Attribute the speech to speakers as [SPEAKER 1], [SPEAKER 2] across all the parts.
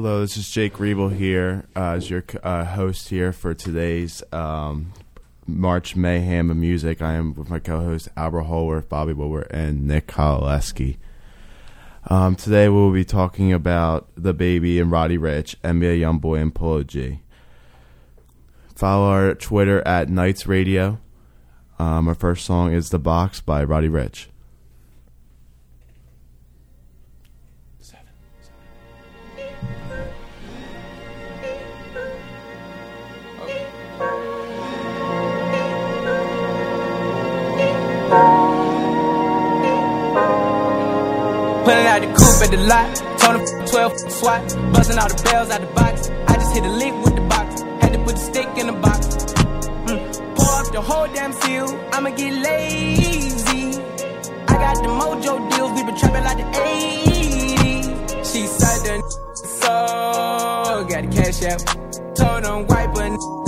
[SPEAKER 1] Hello, this is Jake Riebel here as your host here for today's March Mayhem of Music. I am with my co-host Albert Holworth, Bobby Woolworth, and Nick Kowaleski. Today we'll be talking about The Baby and Roddy Ricch, NBA Youngboy and Polo G. Follow our Twitter at Knights Radio. Our first song is The Box by Roddy Ricch.
[SPEAKER 2] Pulling out the coupe at the lot, told him 12 swat, buzzing all the bells out the box. I just hit a lick with the box, had to put the stick in the box. Pour up the whole damn seal, I'ma get lazy. I got the mojo deals, we been trapping like the 80s. She said the so got the cash out, told him wipe a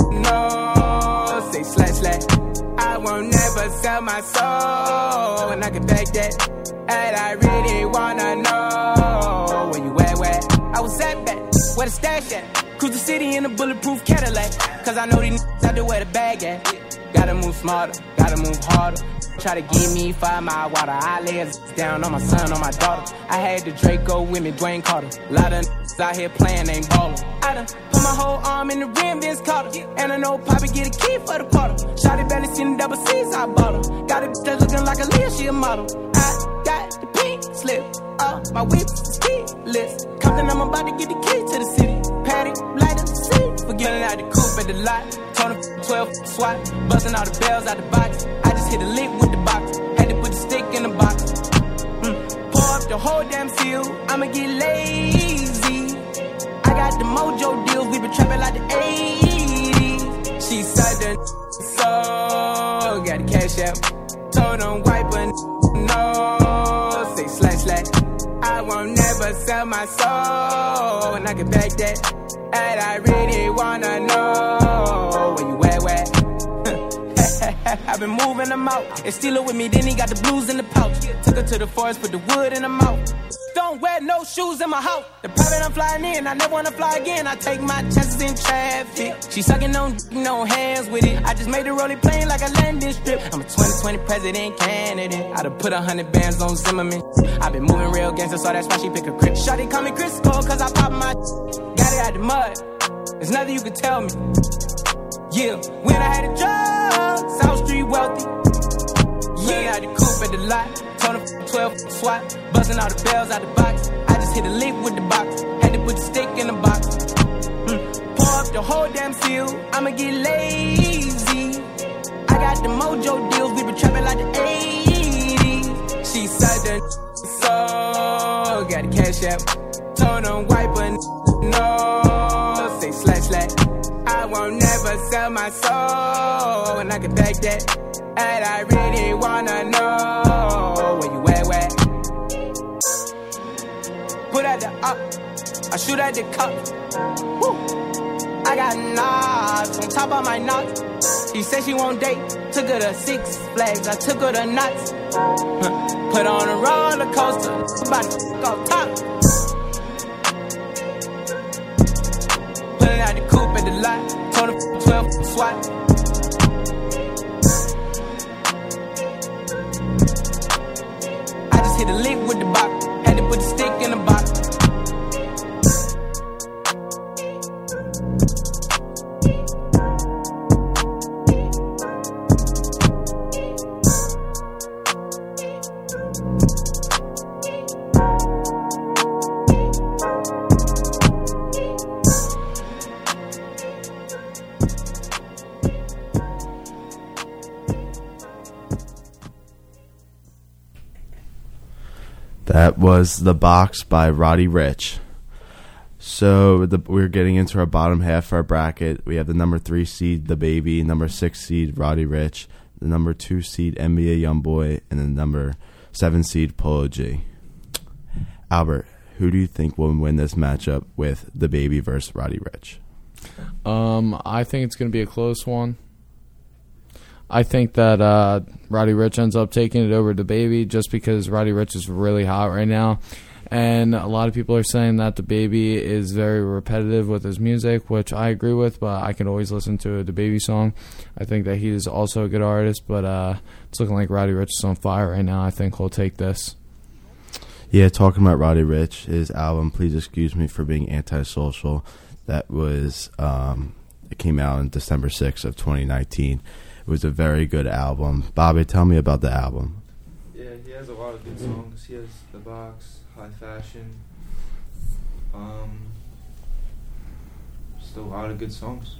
[SPEAKER 2] no, say slash. I won't never sell my soul, and I can back that. And I really wanna know where you at, where I was at back, where the stash at. Cruise the city in a bulletproof Cadillac, cause I know these out there where the bag at. Gotta move smarter, gotta move harder. Try to give me 5 mile water. I lay it down on my son, on my daughter. I had the Draco with me, Dwayne Carter. Lot of out here playing, ain't ballin'. I done put my whole arm in the rim, Vince Carter. And I know Poppy get a key for the quarter. Shotty barely seen the double C's, I bought her. Got a bitch that's looking like a Leah, she a model. I got the pink slip, my whip is keyless. Compton, I'm about to get the key to the city. Patty, light up the seat. Forgetting out the coupe at the lot. Told him 12 swat, buzzing all the bells out the box. I just hit a lick with the box, had to put the stick in the box. Pour up the whole damn seal, I'ma get lazy. I got the mojo deals, we been trapping like the 80s. She said the so got the cash out, told him wipe a no, say slash. I won't never sell my soul, and I can back that. And I really wanna know where you at, where I've been moving them out. And steal her with me, then he got the blues in the pouch. Took her to the forest, put the wood in her mouth. Don't wear no shoes in my house. The private I'm flying in, I never wanna fly again. I take my chances in traffic. She sucking on no hands with it. I just made the rolling plane like a landing strip. I'm a 2020 president candidate. I done put 100 bands on Zimmerman. I been moving real gangster, so that's why she pick a crib. Shawty call me Crisco, cause I pop my got it out the mud. There's nothing you can tell me. Yeah, when I had a job, South Street wealthy. Yeah, I had the coupe at the lot. Told him 12 swat, buzzing all the bells out the box. I just hit a lick with the box, had to put the stick in the box. Pour up the whole damn seal, I'ma get lazy. I got the mojo deals, we been trapping like the 80s. She said the so got the cash out, told him wipe a no, say slash. I won't never sell my soul, and I can back that. And I really wanna know where you at, where put at the up, I shoot at the cup. Woo. I got knobs on top of my knots. She said she won't date, took her to Six Flags, I took her to nuts. Put on a roller coaster, about to off top. Pulling out the coupe at the lot, told her 12 swat. Hit a lick with the box, had to put the stick in the box.
[SPEAKER 1] That was The Box by Roddy Ricch. So we're getting into our bottom half of our bracket. We have the number 3 seed, The Baby, number 6 seed, Roddy Ricch, the number 2 seed, NBA Youngboy, and the number 7 seed, Polo G. Albert, who do you think will win this matchup with The Baby versus Roddy Ricch?
[SPEAKER 3] I think it's going to be a close one. I think that Roddy Ricch ends up taking it over The Baby just because Roddy Ricch is really hot right now. And a lot of people are saying that DaBaby is very repetitive with his music, which I agree with, but I can always listen to a DaBaby song. I think that he is also a good artist, but it's looking like Roddy Ricch is on fire right now. I think he'll take this.
[SPEAKER 1] Yeah, talking about Roddy Ricch, his album, Please Excuse Me for Being Antisocial, that was, it came out on December 6th of 2019. It was a very good album. Bobby, tell me about the album.
[SPEAKER 4] Yeah, he has a lot of good songs. He has The Box, High Fashion. Just a lot of good songs.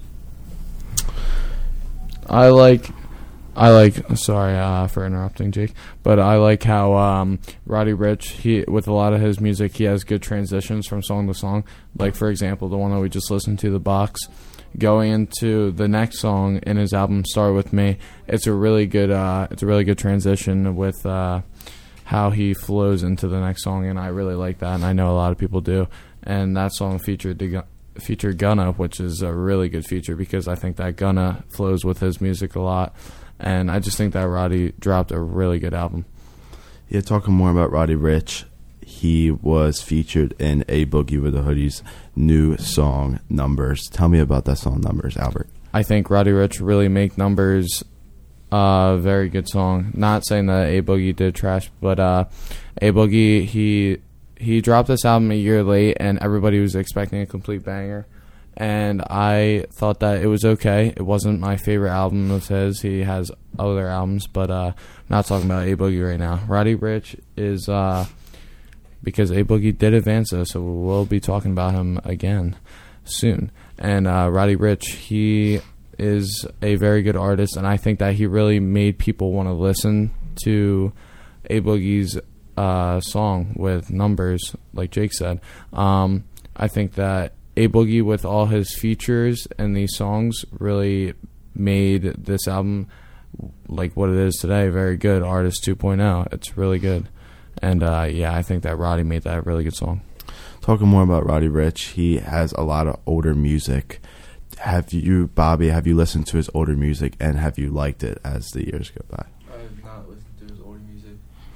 [SPEAKER 3] I like. Sorry for interrupting, Jake, but I like how Roddy Ricch, he with a lot of his music, he has good transitions from song to song. Like for example, the one that we just listened to, The Box, going into the next song in his album, Start With Me. It's a really good transition with how he flows into the next song, and I really like that, and I know a lot of people do. And that song featured Gunna, which is a really good feature because I think that Gunna flows with his music a lot. And I just think that Roddy dropped a really good album.
[SPEAKER 1] Yeah, talking more about Roddy Ricch, he was featured in A Boogie with the Hoodie's new song, Numbers. Tell me about that song, Numbers, Albert.
[SPEAKER 3] I think Roddy Ricch really make Numbers a very good song. Not saying that A Boogie did trash, but A Boogie, he dropped this album a year late, and everybody was expecting a complete banger. And I thought that it was okay. It wasn't my favorite album of his. He has other albums, but I'm not talking about A Boogie right now. Roddy Ricch is, because A Boogie did advance us, so we'll be talking about him again soon. And Roddy Ricch, he is a very good artist, and I think that he really made people want to listen to A Boogie's song with Numbers, like Jake said. I think that A Boogie, with all his features and these songs, really made this album like what it is today. Very good. Artist 2.0. It's really good. And I think that Roddy made that a really good song.
[SPEAKER 1] Talking more about Roddy Ricch, he has a lot of older music. Bobby, have you listened to his older music, and have you liked it as the years go by?
[SPEAKER 4] I have not listened to his older music.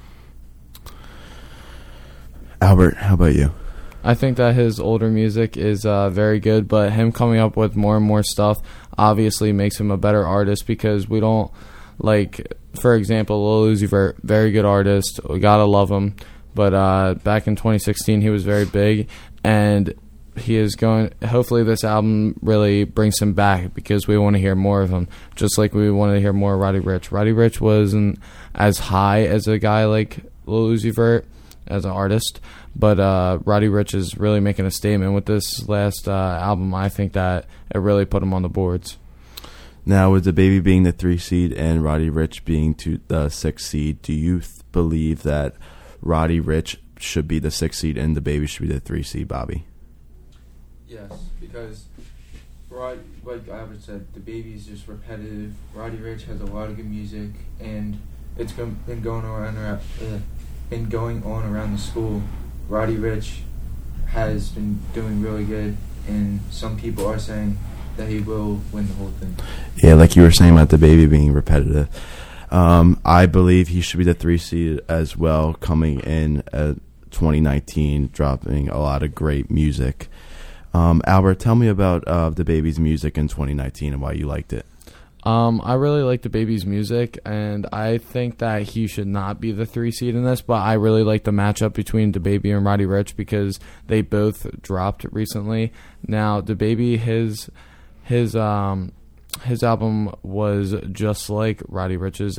[SPEAKER 1] Albert, how about you?
[SPEAKER 3] I think that his older music is very good, but him coming up with more and more stuff obviously makes him a better artist, because we don't, like, for example, Lil Uzi Vert, very good artist. We gotta love him. But back in 2016, he was very big, and he is going, hopefully this album really brings him back, because we want to hear more of him, just like we want to hear more of Roddy Ricch. Roddy Ricch wasn't as high as a guy like Lil Uzi Vert as an artist, but Roddy Ricch is really making a statement with this last album. I think that it really put him on the boards.
[SPEAKER 1] Now, with DaBaby being the 3 seed and Roddy Ricch being the 6 seed, do you believe that Roddy Ricch should be the 6 seed and DaBaby should be the 3 seed, Bobby?
[SPEAKER 4] Yes, because like Albert said, DaBaby is just repetitive. Roddy Ricch has a lot of good music, and it's been going on around the school. Roddy Ricch has been doing really good, and some people are saying that he will win the whole thing.
[SPEAKER 1] Yeah, like you were saying about DaBaby being repetitive. I believe he should be the 3 seed as well, coming in 2019, dropping a lot of great music. Albert, tell me about DaBaby's music in 2019 and why you liked it.
[SPEAKER 3] I really like DaBaby's music, and I think that he should not be the 3 seed in this, but I really like the matchup between DaBaby and Roddy Ricch, because they both dropped recently. Now, DaBaby, his album was just like Roddy Ricch's.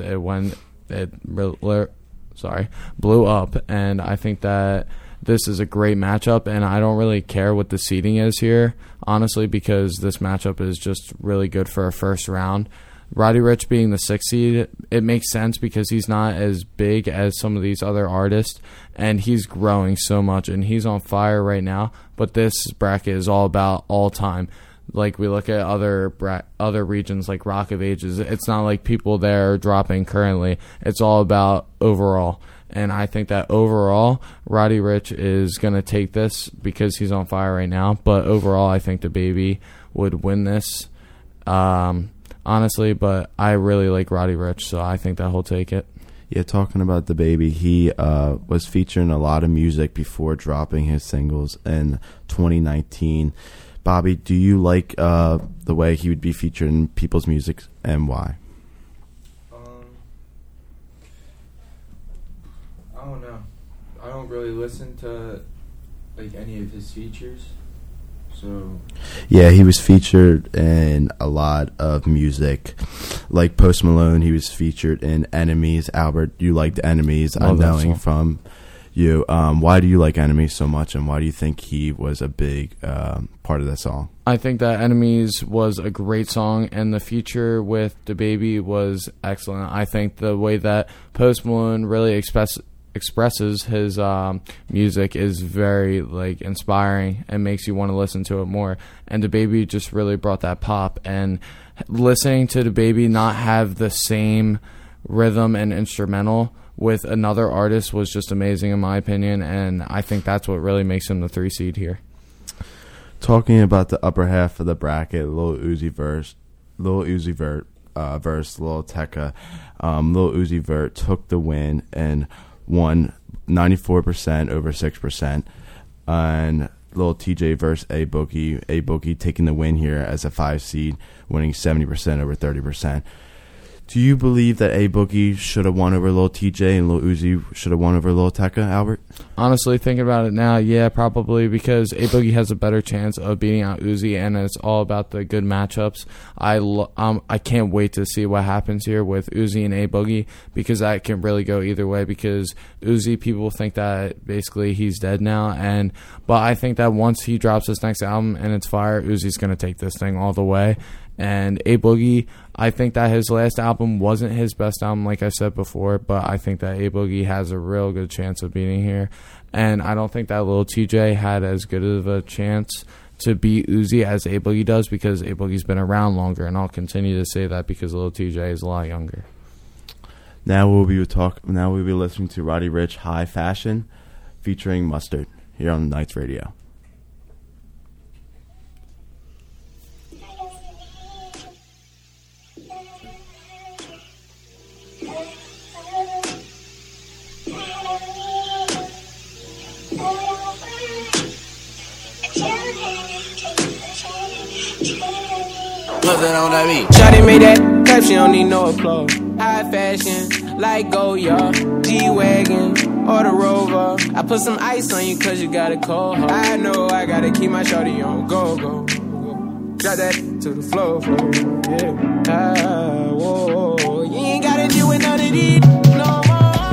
[SPEAKER 3] Blew up, and I think that this is a great matchup, and I don't really care what the seeding is here, honestly, because this matchup is just really good for a first round. Roddy Ricch being the 6 seed, it makes sense because he's not as big as some of these other artists, and he's growing so much, and he's on fire right now, but this bracket is all about all time. Like, we look at other regions like Rock of Ages, it's not like people there are dropping currently. It's all about overall. And I think that overall, Roddy Ricch is going to take this because he's on fire right now. But overall, I think DaBaby would win this, honestly. But I really like Roddy Ricch, so I think that he'll take it.
[SPEAKER 1] Yeah, talking about the baby, he was featuring a lot of music before dropping his singles in 2019. Bobby, do you like the way he would be featured in people's music, and why?
[SPEAKER 4] I don't know. I don't really listen to like any of his features. So
[SPEAKER 1] yeah, he was featured in a lot of music, like Post Malone. He was featured in Enemies. Albert, you liked Enemies. I'm knowing from you. Why do you like Enemies so much, and why do you think he was a big part of that song?
[SPEAKER 3] I think that Enemies was a great song, and the feature with DaBaby was excellent. I think the way that Post Malone really expresses his music is very like inspiring and makes you want to listen to it more, and DaBaby just really brought that pop. And listening to DaBaby not have the same rhythm and instrumental with another artist was just amazing in my opinion, and I think that's what really makes him the 3 seed here.
[SPEAKER 1] Talking about the upper half of the bracket, Lil Uzi Vert versus Lil Tecca. Lil Uzi Vert took the win and won 94% over 6%, and Lil TJ versus A Boogie taking the win here as a 5 seed, winning 70% over 30%. Do you believe that A Boogie should have won over Lil TJ and Lil Uzi should have won over Lil Tecca, Albert?
[SPEAKER 3] Honestly, thinking about it now, yeah, probably, because A Boogie has a better chance of beating out Uzi, and it's all about the good matchups. I can't wait to see what happens here with Uzi and A Boogie, because that can really go either way. Because Uzi, people think that basically he's dead now, but I think that once he drops his next album and it's fire, Uzi's going to take this thing all the way. And A Boogie, I think that his last album wasn't his best album, like I said before, but I think that A Boogie has a real good chance of beating here. And I don't think that Lil TJ had as good of a chance to beat Uzi as A Boogie does, because A Boogie's been around longer, and I'll continue to say that because Lil TJ is a lot younger.
[SPEAKER 1] Now we'll be listening to Roddy Ricch, High Fashion, featuring Mustard, here on Knights Radio.
[SPEAKER 2] Shawty made that clap, she don't need no applause. High fashion, like Goya, G-Wagon, or the Rover. I put some ice on you cause you got a cold heart. I know I gotta keep my shawty on go. Drop that to the floor, yeah. Whoa. You ain't gotta deal with none of these no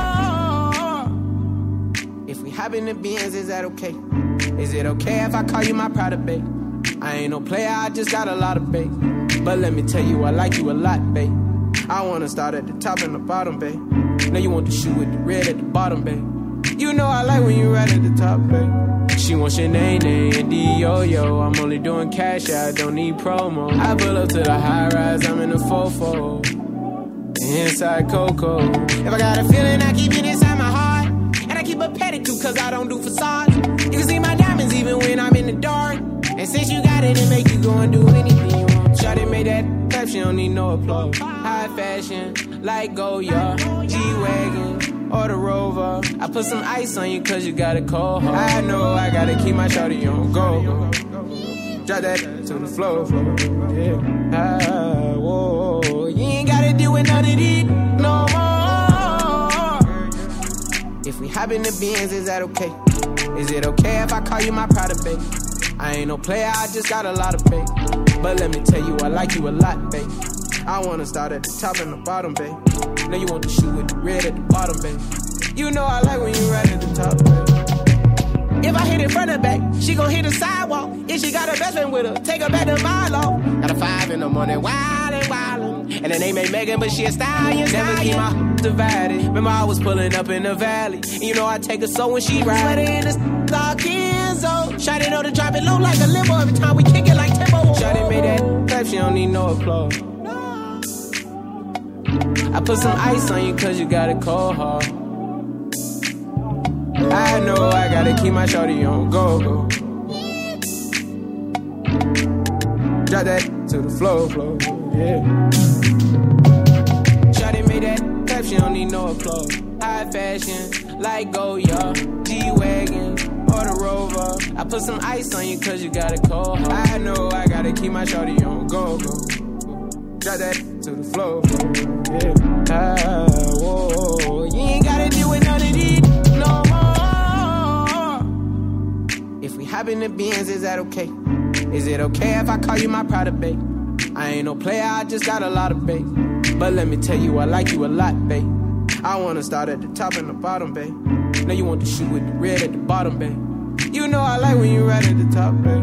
[SPEAKER 2] more. If we hop in the Benz, is that okay? Is it okay if I call you my pride of babe? I ain't no player, I just got a lot of bait. But let me tell you, I like you a lot, babe. I wanna start at the top and the bottom, babe. Now you want the shoe with the red at the bottom, babe. You know I like when you right at the top, babe. She wants your name and D-Yo-Yo. I'm only doing cash, I don't need promo. I pull up to the high rise, I'm in the fofo. Inside Coco. If I got a feeling, I keep it inside my heart. And I keep a pedicure cause I don't do facades. You can see my diamonds even when I'm in the dark. And since you got it, it make you go and do anything you want. Shawty made that clap, she don't need no applause. High fashion, like Goya, G-Wagon, or the Rover. I put some ice on you cause you got a cold heart. I know I gotta keep my shawty on go. Drop that to the floor, yeah. Whoa. You ain't gotta deal with none of these no more. If we hop in the Benz, is that okay? Is it okay if I call you my pride of babe? I ain't no player, I just got a lot of faith. But let me tell you, I like you a lot, babe. I wanna start at the top and the bottom, babe. Now you want the shoe with the red at the bottom, babe. You know I like when you right at the top, babe. If I hit it front and back, she gon' hit the sidewalk. If she got her best friend with her, take her back to Milo. Got a 5 in the morning, wildin'. And her name ain't Megan, but she a stallion. Never keep my divided. Remember I was pulling up in the valley. You know I take her so when she ride. Sweater in the dark Enzo. Shawty know to drop it low like a limo. Every time we kick it like tempo. Shawty made that clap, she don't need no applause. I put some ice on you cause you got a cold heart. I know I gotta keep my shawty on go. Drop that to the floor, yeah. Shawty made that step, she don't need no clothes. High fashion, like Goya, G-Wagon, or the Rover. I put some ice on you cause you got a cold. I know I gotta keep my shorty on go. Drop that to the floor. Yeah. Whoa. You ain't gotta deal with none of these no more. If we hop in the Benz, is that okay? Is it okay if I call you my pride, babe? I ain't no player, I just got a lot of babe. But let me tell you, I like you a lot, babe. I wanna start at the top and the bottom, babe. Now you want to shoot with the red at the bottom, babe. You know I like when you right at the top, babe.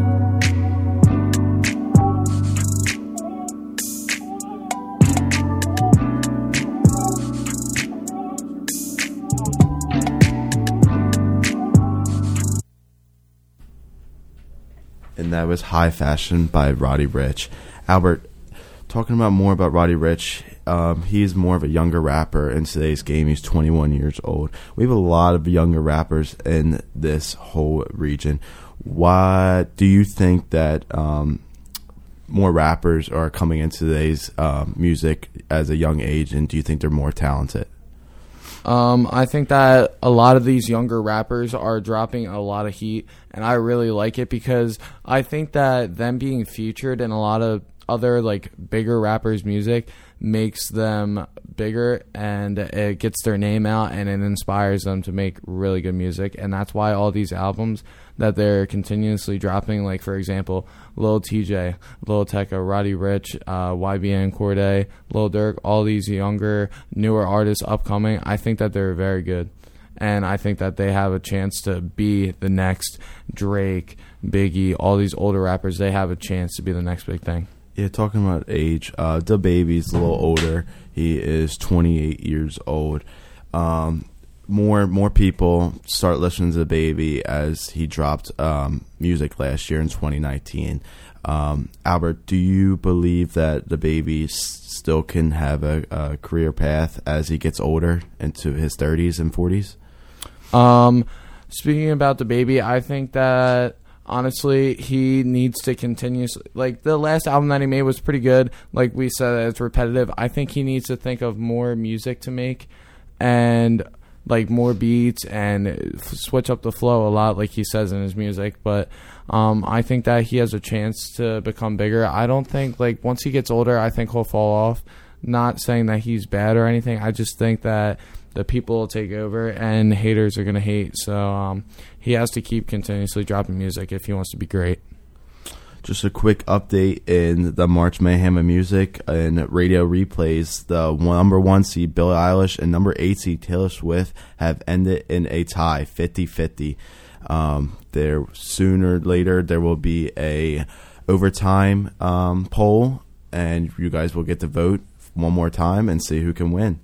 [SPEAKER 1] And that was High Fashion by Roddy Ricch. Albert, talking about more about Roddy Ricch, he's more of a younger rapper in today's game. He's 21 years old. We have a lot of younger rappers in this whole region. Why do you think that more rappers are coming into today's music as a young age, and do you think they're more talented?
[SPEAKER 3] I think that a lot of these younger rappers are dropping a lot of heat, and I really like it because I think that them being featured in a lot of other like bigger rappers' music makes them bigger, and it gets their name out, and it inspires them to make really good music. And that's why all these albums that they're continuously dropping, like for example Lil TJ, Lil Tecca, Roddy Ricch, YBN Cordae, Lil Durk, all these younger newer artists upcoming, I think that they're very good, and I think that they have a chance to be the next Drake, Biggie, all these older rappers. They have a chance to be the next big thing.
[SPEAKER 1] Yeah, talking about age, DaBaby's a little older. He is 28 years old. More people start listening to DaBaby as he dropped music last year in 2019. Albert, do you believe that DaBaby still can have a career path as he gets older into his 30s and 40s?
[SPEAKER 3] Speaking about DaBaby, I think that honestly, he needs to continuously, like the last album that he made was pretty good. Like we said, it's repetitive. I think he needs to think of more music to make and like more beats and switch up the flow a lot, like he says in his music. But I think that he has a chance to become bigger. I don't think, like, once he gets older, I think he'll fall off. Not saying that he's bad or anything. I just think that the people will take over and haters are going to hate. So he has to keep continuously dropping music if he wants to be great.
[SPEAKER 1] Just a quick update in the March Mayhem of Music and radio replays. The number 1 seed, Billie Eilish, and number 8 seed, Taylor Swift, have ended in a tie, 50-50. There sooner or later there will be a overtime poll, and you guys will get to vote one more time and see who can win.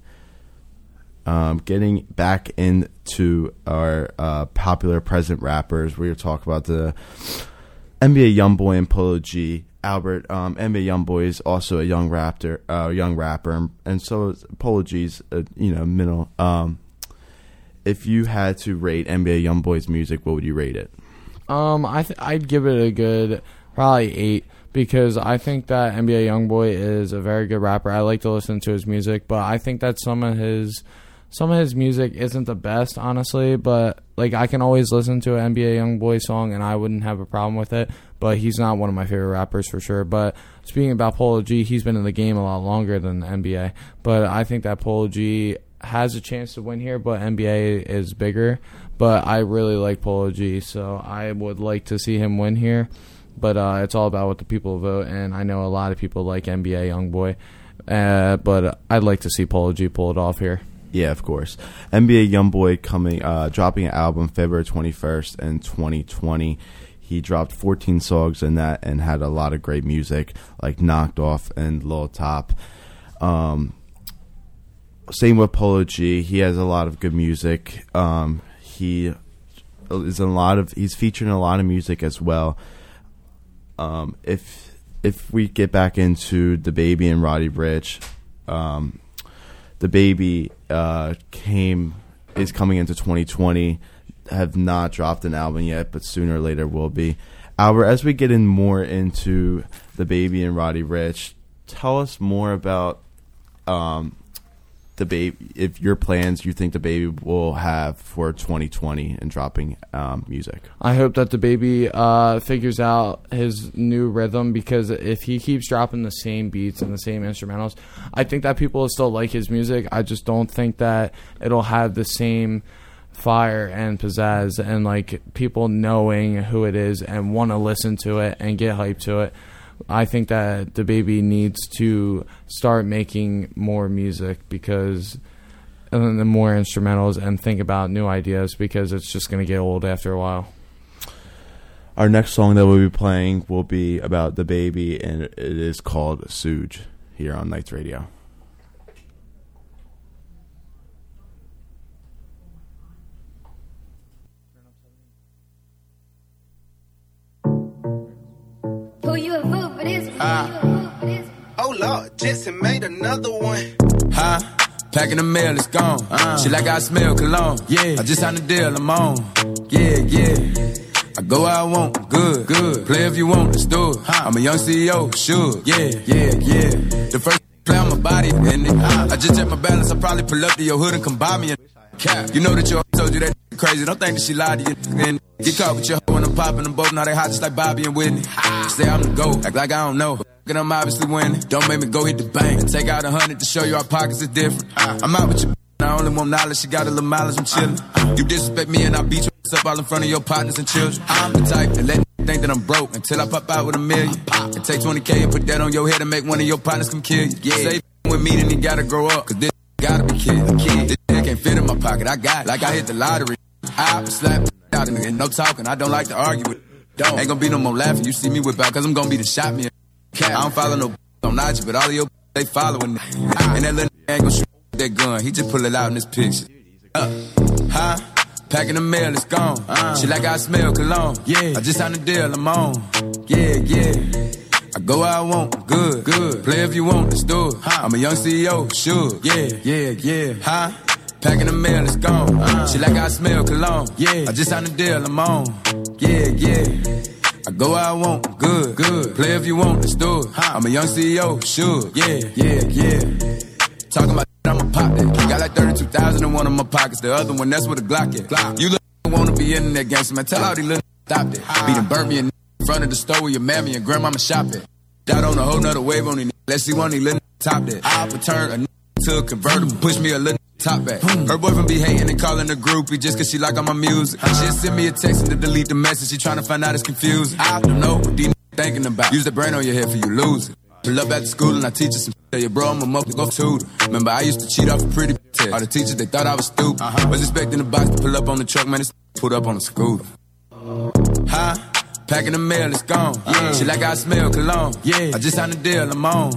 [SPEAKER 1] Getting back into our popular present rappers, we're going to talk about the NBA YoungBoy and Polo G. Albert, NBA YoungBoy is also a young rapper, and so is Polo G's, middle. If you had to rate NBA YoungBoy's music, what would you rate it?
[SPEAKER 3] I'd give it a good probably 8 because I think that NBA YoungBoy is a very good rapper. I like to listen to his music, but I think that some of his music isn't the best, honestly, but like I can always listen to an NBA YoungBoy song and I wouldn't have a problem with it, but he's not one of my favorite rappers for sure. But speaking about Polo G, he's been in the game a lot longer than the NBA, but I think that Polo G has a chance to win here, but NBA is bigger. But I really like Polo G, so I would like to see him win here, but it's all about what the people vote, and I know a lot of people like NBA YoungBoy, but I'd like to see Polo G pull it off here.
[SPEAKER 1] Yeah, of course. NBA YoungBoy dropping an album February 21st in 2020. He dropped 14 songs in that and had a lot of great music like Knocked Off and Lil Top. Same with Polo G. He has a lot of good music. He's featured in a lot of music as well. If we get back into DaBaby and Roddy Ricch, DaBaby is coming into 2020, have not dropped an album yet, but sooner or later will be. Albert, as we get in more into DaBaby and Roddy Ricch, tell us more about the baby, if your plans you think the baby will have for 2020 and dropping music.
[SPEAKER 3] I hope that the baby figures out his new rhythm, because if he keeps dropping the same beats and the same instrumentals, I think that people will still like his music. I just don't think that it'll have the same fire and pizzazz and like people knowing who it is and want to listen to it and get hyped to it. I think that the baby needs to start making more music, because and the more instrumentals, and think about new ideas, because it's just going to get old after a while.
[SPEAKER 1] Our next song that we'll be playing will be about the baby, and it is called Suge here on Nights Radio.
[SPEAKER 5] Who you a fool for this?
[SPEAKER 6] Oh Lord, Jetson made another one.
[SPEAKER 2] Packing the mail, it's gone. She like I smell cologne. Yeah, I just signed a deal, I'm on. Yeah. I go where I want, good. Play if you want, let's do it. I'm a young CEO, sure. Yeah. The first play on my body, and I just check my balance. I probably pull up to your hood and come buy me a cap. You know that your told you that crazy. Don't think that she lied to you. And get caught with your hoe when I'm popping them both. Now they hot just like Bobby and Whitney. Say I'm the GOAT, act like I don't know. And I'm obviously winning. Don't make me go hit the bank and take out 100 to show you our pockets are different. I'm out with your I only want knowledge. She got a little mileage, I'm chillin'. You disrespect me and I beat your up all in front of your partners and children. I'm the type that let think that I'm broke until I pop out with $1 million. And take 20K and put that on your head and make one of your partners come kill you. Yeah. Say with me, then he gotta grow up, cause this gotta be kid. This can't fit in my pocket, I got it. Like I hit the lottery. I slap out and no talking, I don't like to argue with. Ain't gonna be no more laughing, you see me whip out, cause I'm gonna be the shot me. I don't follow no on IG, but all of your they following. And that little ain't gonna shoot that gun, he just pull it out in this picture. Packing the mail, it's gone. She like I smell cologne. Yeah, I just signed a deal, I'm on. Yeah. I go where I want, good. Play if you want, let's do it. I'm a young CEO, sure. Yeah. Packing the mail, it's gone. She like I smell cologne. Yeah, I just signed a deal, I'm on. Yeah. I go where I want, good. Play if you want, let's do it. I'm a young CEO, sure. Yeah. Talking about I'ma pop that. Got like 32,000 in one of my pockets. The other one, that's where the Glock at. You wanna be in that gangster, man. Tell all these little stop that. Beat and burn me in front of the store where your mammy and grandmama shop at. Out on a whole nother wave on these. Let's see one of these little top that. I'll return a to a convertible. Push me a little top back. Her boyfriend be hating and calling her groupie just cause she like all my music. She'll send me a text and to delete the message. She tryna find out it's confusing. I don't know what these thinking about. Use the brain on your head for you lose it. Pull up after school and I teach you some shit. Tell your bro I'm a to go tutor. Remember I used to cheat off a pretty test. All the teachers they thought I was stupid. Was expecting the box to pull up on the truck, man, it's put up on the scooter. Packing the mail, it's gone. She like I smell cologne. I just signed a deal, I'm on.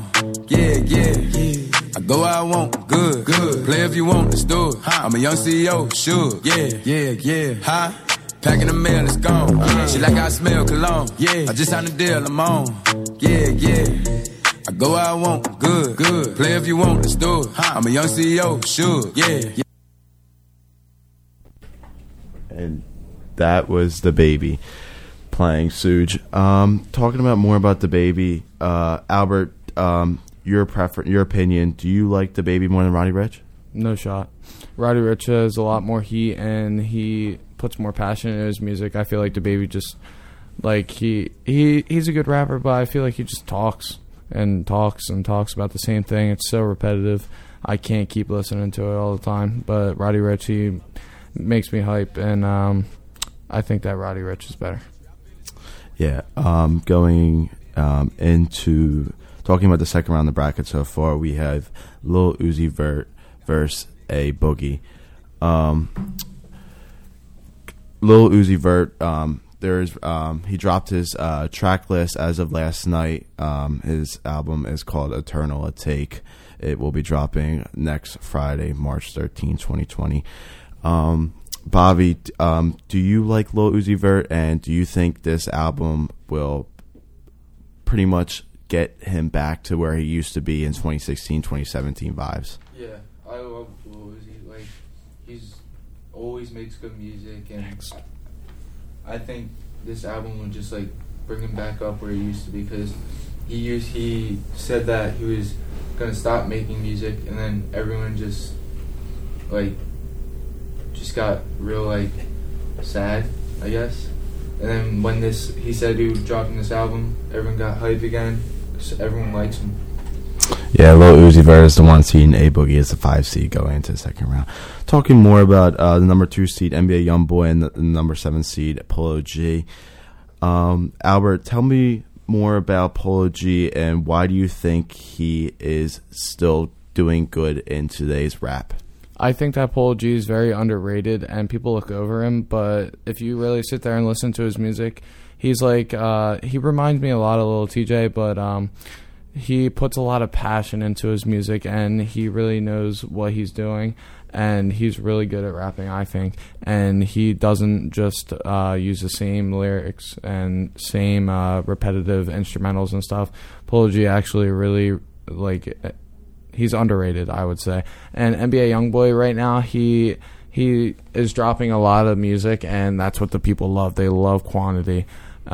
[SPEAKER 2] Yeah. I go where I want, good. Play if you want, let's do it. I'm a young CEO, sure. Yeah. Packing the mail, it's gone. She like I smell cologne. I just signed a deal, I'm on. Yeah. I go where I want, good. Play if you want, let's do it. I'm a young CEO, sure. Yeah.
[SPEAKER 1] And that was the baby playing Suge. Talking about more about the baby, Albert. Your opinion. Do you like the baby more than Roddy Ricch?
[SPEAKER 3] No shot. Roddy Ricch has a lot more heat and he puts more passion in his music. I feel like the baby just like he's a good rapper, but I feel like he just talks about the same thing. It's so repetitive. I can't keep listening to it all the time. But Roddy Ricch, he makes me hype, and I think that Roddy Ricch is better.
[SPEAKER 1] Yeah. Going into talking about the second round of the bracket so far, we have Lil Uzi Vert versus A Boogie. Lil Uzi Vert, he dropped his track list as of last night. His album is called Eternal, a Take. It will be dropping next Friday, March 13, 2020. Bobby, do you like Lil Uzi Vert, and do you think this album will pretty much get him back to where he used to be in 2016, 2017 vibes?
[SPEAKER 4] Yeah, I love Lil Uzi. Like, he's always makes good music, and I think this album would just like bring him back up where he used to be, because he said that he was gonna stop making music, and then everyone just got real sad, I guess. And then when he said he was dropping this album, everyone got hype again. So everyone likes him.
[SPEAKER 1] Yeah, Lil Uzi Vert is the 1 seed, and A Boogie is the 5 seed going into the second round. Talking more about the number 2 seed, NBA YoungBoy, and the number 7 seed, Polo G. Albert, tell me more about Polo G, and why do you think he is still doing good in today's rap?
[SPEAKER 3] I think that Polo G is very underrated, and people look over him, but if you really sit there and listen to his music, he's he reminds me a lot of Lil TJ, but he puts a lot of passion into his music, and he really knows what he's doing, and he's really good at rapping, I think. And he doesn't just use the same lyrics and same repetitive instrumentals and stuff. Polo G actually really, he's underrated, I would say. And NBA YoungBoy right now, he is dropping a lot of music, and that's what the people love. They love quantity.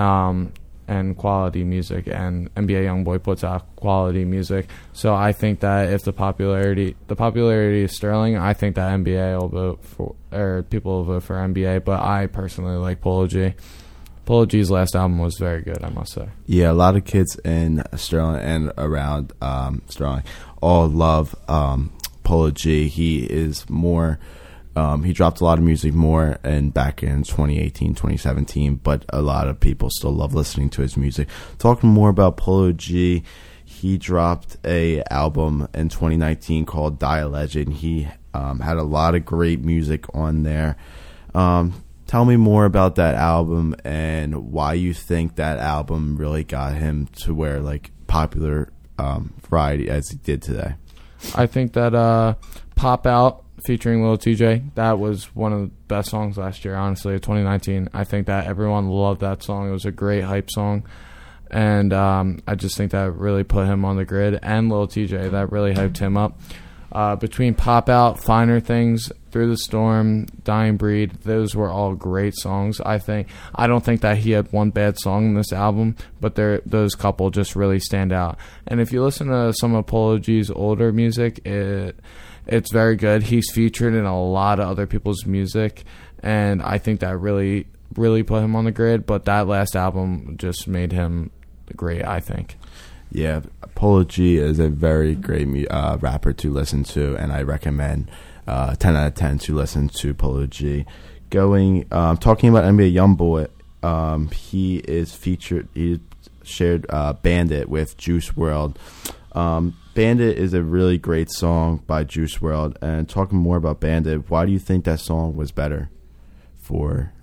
[SPEAKER 3] And quality music, and NBA YoungBoy puts out quality music. So I think that if the popularity is sterling, I think that NBA will vote for, or people will vote for NBA. But I personally like Polo G. Polo G's last album was very good, I must say. Yeah,
[SPEAKER 1] a lot of kids in Sterling and around Sterling all love Polo G. He is more. He dropped a lot of music more back in 2018, 2017, but a lot of people still love listening to his music. Talking more about Polo G, he dropped a album in 2019 called Die a Legend. He had a lot of great music on there. Tell me more about that album and why you think that album really got him to where popular variety as he did today.
[SPEAKER 3] I think that Pop Out featuring Lil TJ, that was one of the best songs last year, honestly, of 2019. I think that everyone loved that song. It was a great hype song, and I just think that really put him on the grid, and Lil TJ, that really hyped him up. Between Pop Out, Finer Things, Through the Storm, Dying Breed, those were all great songs, I think. I don't think that he had one bad song in this album, but those couple just really stand out. And if you listen to some of Polo G's older music, it's very good. He's featured in a lot of other people's music, and I think that really, really put him on the grid. But that last album just made him great, I think.
[SPEAKER 1] Yeah, Polo G is a very great rapper to listen to, and I recommend 10 out of 10 to listen to Polo G. Talking about NBA YoungBoy, he is featured. He shared Bandit with Juice WRLD. Bandit is a really great song by Juice WRLD. And talking more about Bandit, why do you think that song was better for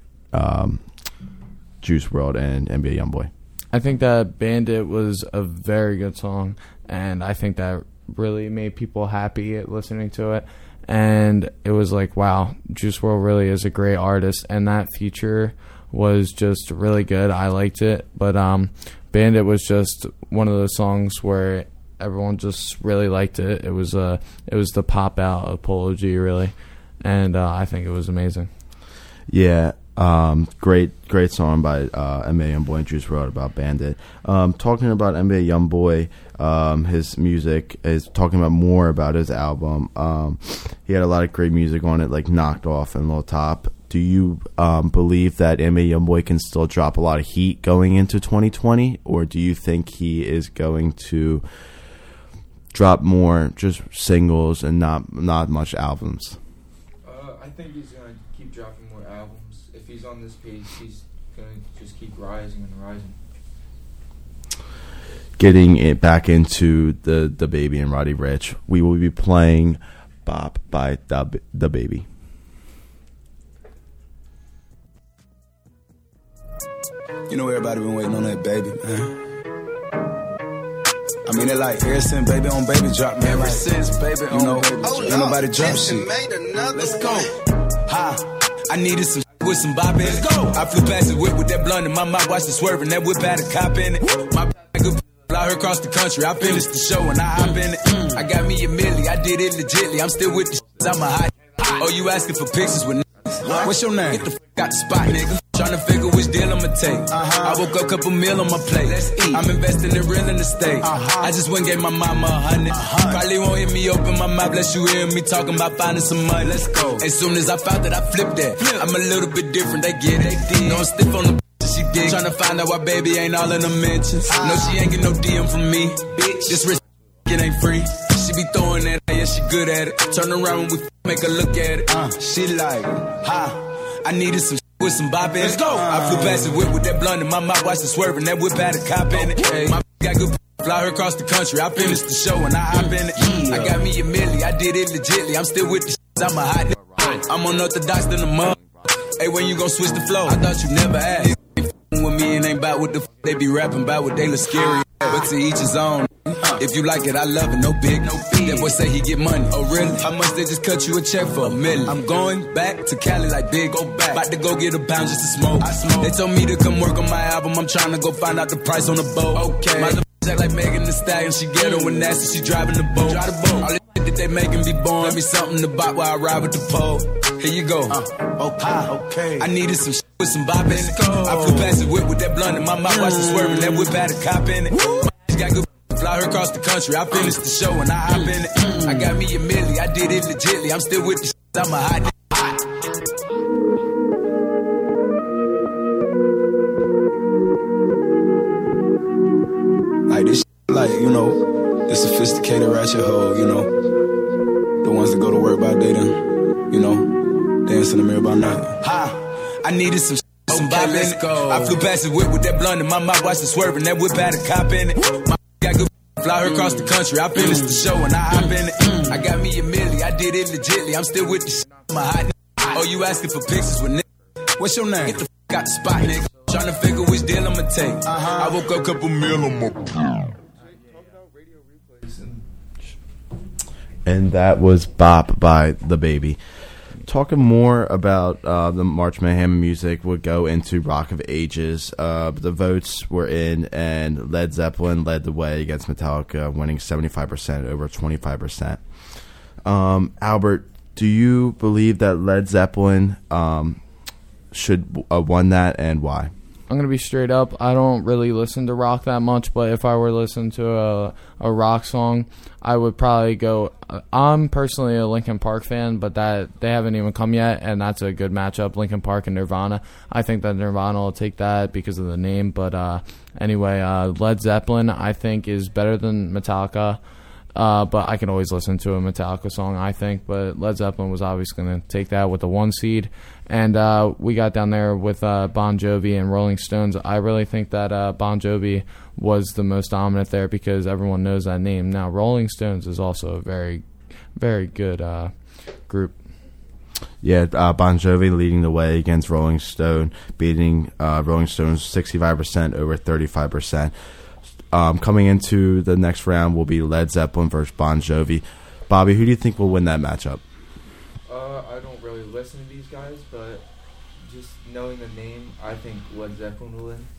[SPEAKER 1] Juice WRLD and NBA YoungBoy?
[SPEAKER 3] I think that Bandit was a very good song, and I think that really made people happy at listening to it. And it was wow, Juice WRLD really is a great artist, and that feature was just really good. I liked it, but Bandit was just one of those songs where everyone just really liked it. It was the pop out of Polo G, really, and I think it was amazing. Yeah,
[SPEAKER 1] great song by NBA YoungBoy and Juice WRLD about Bandit. Talking about NBA YoungBoy, his music is talking about more about his album. He had a lot of great music on it, like Knocked Off and Lil Top. Do you believe that NBA YoungBoy can still drop a lot of heat going into 2020, or do you think he is going to drop more just singles and not much albums?
[SPEAKER 4] I think he's going to keep dropping more albums. If he's on this pace, he's going to just keep rising and rising.
[SPEAKER 1] Getting it back into the Baby and Roddy Ricch, we will be playing Bop by the Baby.
[SPEAKER 7] You know everybody been waiting on that Baby, man. I mean, it ever since Baby on Baby drop, man. Ever since Baby on Baby drop. Ain't nobody drop shit. Let's go. I needed some with some bop in it. Let's go. I flew past the whip with that blunt in my mouth, watched it swerving. That whip had a cop in it. My good out here across the country. I finished the show and I hop in it. I got me a milli, I did it legitly. I'm still with the I'm a high. Oh, you asking for pictures with What's your name? Get the out the spot, nigga. Tryna figure which deal I'ma take. I woke up, couple meal on my plate. Let's eat. I'm investing in real estate. I just went and gave my mama 100. Probably won't hear me open my mouth, bless you hear me talking about finding some money. Let's go. As soon as I found that, I flipped that. I'm a little bit different, they get it. No, I'm stiff on the she dig. Tryna find out why baby ain't all in the mentions. No, she ain't get no DM from me. Bitch, this rich it ain't free. She be throwing that, yeah, she good at it. Turn around when we make her look at it. She like, I needed some with some bop in it. Let's go. I flew past the whip with that blunt in my mouth, watched it swerving. That whip had a cop in it. Hey, my got good. Fly her across the country. I finished the show and I hop in it. I got me a milli. I did it legitly. I'm still with the shit. I'm a hot nigga. I'm unorthodox than the mug. Hey, when you gon' switch the flow? I thought you never asked. With me and ain't about what the they be rapping about, what they look scary. But to each his own. If you like it, I love it, no big, no fee. That boy say he get money. Oh really? How much they just cut you a check for? $1 million. I'm going back to Cali like big, go back. About to go get a pound just to smoke. I smoke. They told me to come work on my album. I'm trying to go find out the price on the boat. Okay. My little act like Megan Thee Stallion. She ghetto and nasty. She driving the boat. Drive the boat. All this shit that they making me born. Let me something to buy while I ride with the pole. Here you go. Okay. I needed some shit with some bop in it. I flew past the whip with that blunt in my mouth, watched it swerving. That whip had a cop in it. My got good. Fly her across the country. I finished the show and I hop in it. I got me a milli. I did it legitly. I'm still with the shit. I'm a hot nigga. Like this shit, like, you know, the sophisticated ratchet hoe, you know. The ones that go to work by day then, you know, dance in the mirror by night. I needed some some bop in it. I flew past the whip with that blunt in my mouth, watched it swerving. That whip had a cop in it. My got good. Fly her across the country. I finished the show and I hop in it. I got me a milli. I did it legitly. I'm still with the shit. I'm a hot nigga. Oh, you asking for pictures with niggas? What's your name? Get the out the spot, nigga. Tryna figure which deal I'ma take. I woke up, couple meal on my.
[SPEAKER 1] And that was Bop by The Baby. Talking more about the March Mayhem music, would go into Rock of Ages. The votes were in, and Led Zeppelin led the way against Metallica, winning 75% over 25%. Albert, do you believe that Led Zeppelin should won that, and why?
[SPEAKER 3] I'm going to be straight up. I don't really listen to rock that much, but if I were to listen to a rock song, I would probably go... I'm personally a Linkin Park fan, but that they haven't even come yet, and that's a good matchup, Linkin Park and Nirvana. I think that Nirvana will take that because of the name, but anyway, Led Zeppelin, I think, is better than Metallica, but I can always listen to a Metallica song, I think, but Led Zeppelin was obviously going to take that with the 1 seed. And we got down there with Bon Jovi and Rolling Stones. I really think that Bon Jovi was the most dominant there because everyone knows that name. Now, Rolling Stones is also a very, very good group.
[SPEAKER 1] Yeah, Bon Jovi leading the way against Rolling Stone, beating Rolling Stones 65% over 35%. Coming into the next round will be Led Zeppelin versus Bon Jovi. Bobby, who do you think will win that matchup?
[SPEAKER 4] I don't really listen to these guys, but just knowing the name, I think Led Zeppelin will win.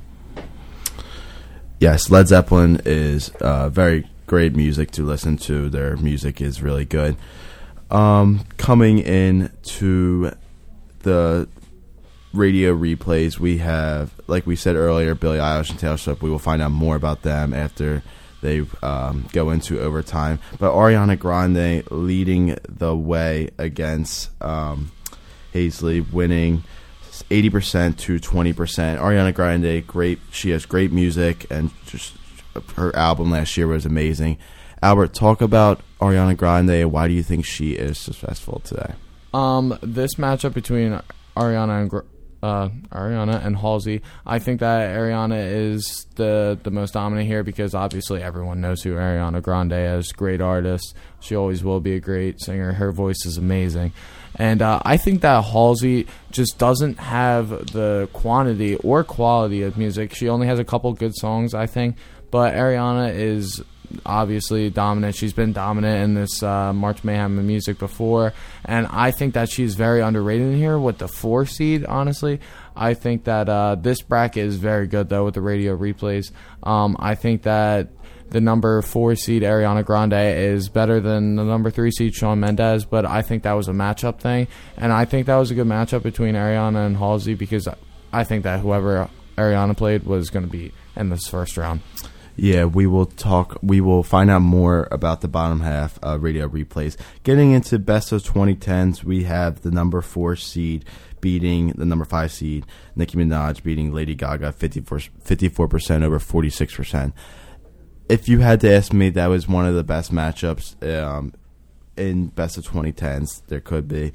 [SPEAKER 4] Yes,
[SPEAKER 1] Led Zeppelin is very great music to listen to. Their music is really good. Coming in to the radio replays, we have, like we said earlier, Billie Eilish and Taylor Swift. We will find out more about them after they go into overtime. But Ariana Grande leading the way against Hazley, winning 80% to 20%. Ariana Grande, great. She has great music, and just her album last year was amazing. Albert, talk about Ariana Grande and why do you think she is successful today?
[SPEAKER 3] This matchup between Ariana and Halsey, I think that Ariana is the most dominant here because obviously everyone knows who Ariana Grande is. Great artist. She always will be a great singer. Her voice is amazing. And I think that Halsey just doesn't have the quantity or quality of music. She only has a couple good songs, I think. But Ariana is obviously dominant. She's been dominant in this March Mayhem music before, and I think that she's very underrated in here with the 4 seed, honestly. I think that this bracket is very good, though, with the radio replays. I think that the number 4 seed Ariana Grande is better than the number 3 seed Shawn Mendes, but I think that was a matchup thing, and I think that was a good matchup between Ariana and Halsey because I think that whoever Ariana played was going to be in this first round.
[SPEAKER 1] Yeah, we will find out more about the bottom half radio replays. Getting into best of 2010s, we have the number 4 seed beating the number 5 seed, Nicki Minaj beating Lady Gaga 54% over 46%. If you had to ask me, that was one of the best matchups in best of 2010s. There could be.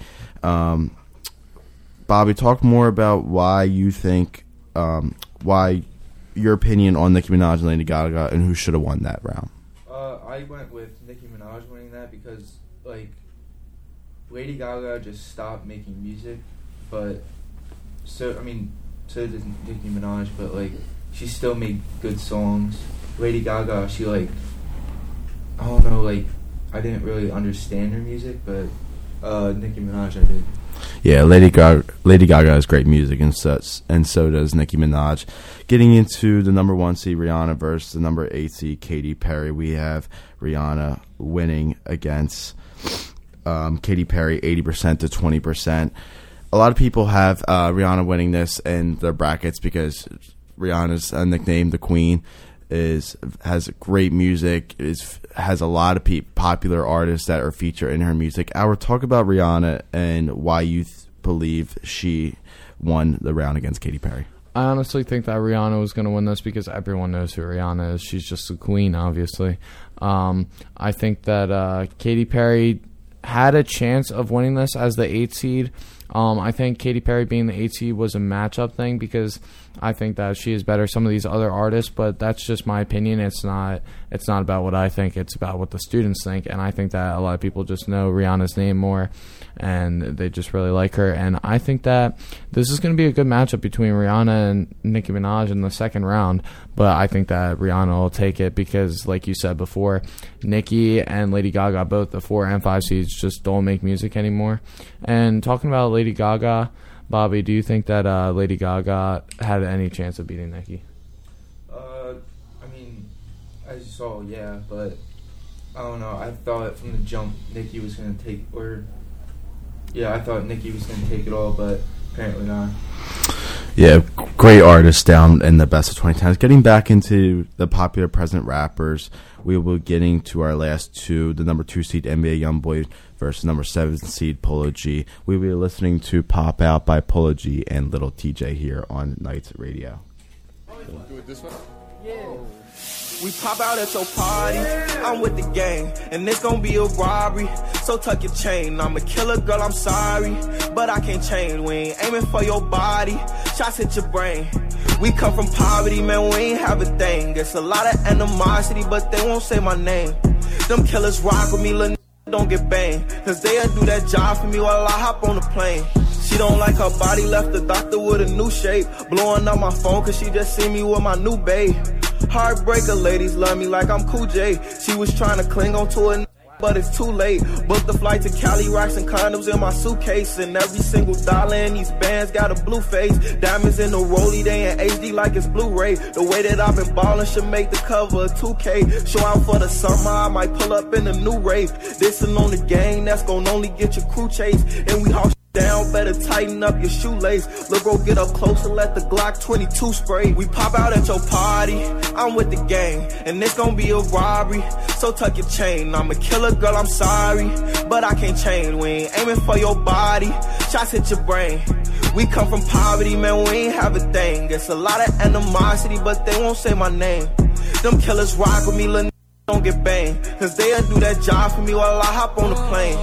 [SPEAKER 1] Bobby, talk more about why you think, why your opinion on Nicki Minaj and Lady Gaga and who should have won that round.
[SPEAKER 4] I went with Nicki Minaj winning that because, Lady Gaga just stopped making music, but so did Nicki Minaj, but she still made good songs. Lady Gaga, she I don't know, I didn't really understand her music, but Nicki Minaj I did.
[SPEAKER 1] Yeah, Lady Gaga has great music, and so does Nicki Minaj. Getting into the number 1 seed Rihanna versus the number 8 seed Katy Perry, we have Rihanna winning against Katy Perry 80% to 20%. A lot of people have Rihanna winning this in their brackets because Rihanna's nickname, the Queen, has great music, has a lot of popular artists that are featured in her music. I will talk about Rihanna and why you believe she won the round against Katy Perry.
[SPEAKER 3] I honestly think that Rihanna was going to win this because everyone knows who Rihanna is. She's just the queen, obviously. I think that Katy Perry had a chance of winning this as the 8 seed. I think Katy Perry being the 8 seed was a matchup thing because I think that she is better than some of these other artists, but that's just my opinion. It's not about what I think. It's about what the students think, and I think that a lot of people just know Rihanna's name more, and they just really like her. And I think that this is going to be a good matchup between Rihanna and Nicki Minaj in the second round, but I think that Rihanna will take it because, like you said before, Nicki and Lady Gaga, both the 4 and 5 seeds, just don't make music anymore. And talking about Lady Gaga, Bobby, do you think that Lady Gaga had any chance of beating Nicki?
[SPEAKER 4] As you saw, yeah, but I don't know. I thought from the jump Nicki was going to take, I thought Nicki was going to take it all, but apparently not.
[SPEAKER 1] Yeah, great artists down in the best of 2010s. Getting back into the popular present rappers, we will be getting to our last two, the number 2 seed NBA YoungBoy versus number 7 seed Polo G. We will be listening to Pop Out by Polo G and Little TJ here on Nights Radio.
[SPEAKER 8] Do it this way?
[SPEAKER 2] Yeah. We pop out at your party, I'm with the gang, and it's gonna be a robbery, so tuck your chain. I'm a killer, girl, I'm sorry, but I can't change. We ain't aiming for your body, shots hit your brain. We come from poverty, man, we ain't have a thing. It's a lot of animosity, but they won't say my name. Them killers rock with me, little don't get banged, cause they'll do that job for me while I hop on the plane. She don't like her body, left the doctor with a new shape. Blowing up my phone cause she just see me with my new babe. Heartbreaker ladies love me like I'm Cool J. She was trying to cling on to it, but it's too late. Booked the flight to Cali, rocks and condoms in my suitcase. And every single dollar in these bands got a blue face. Diamonds in the rollie, they in HD like it's Blu-ray. The way that I've been ballin' should make the cover of 2K. Show out for the summer, I might pull up in a new rave. This'n on the gang, that's gon' only get your crew chase. And we haul down, better tighten up your shoelace. Look, bro, get up close and let the Glock 22 spray. We pop out at your party, I'm with the gang, and it's gonna be a robbery, so tuck your chain. I'm a killer, girl, I'm sorry, but I can't change. We ain't aiming for your body, shots hit your brain. We come from poverty, man, we ain't have a thing. It's a lot of animosity, but they won't say my name. Them killers rock with me, little don't get banged, cause they'll do that job for me while I hop on the plane.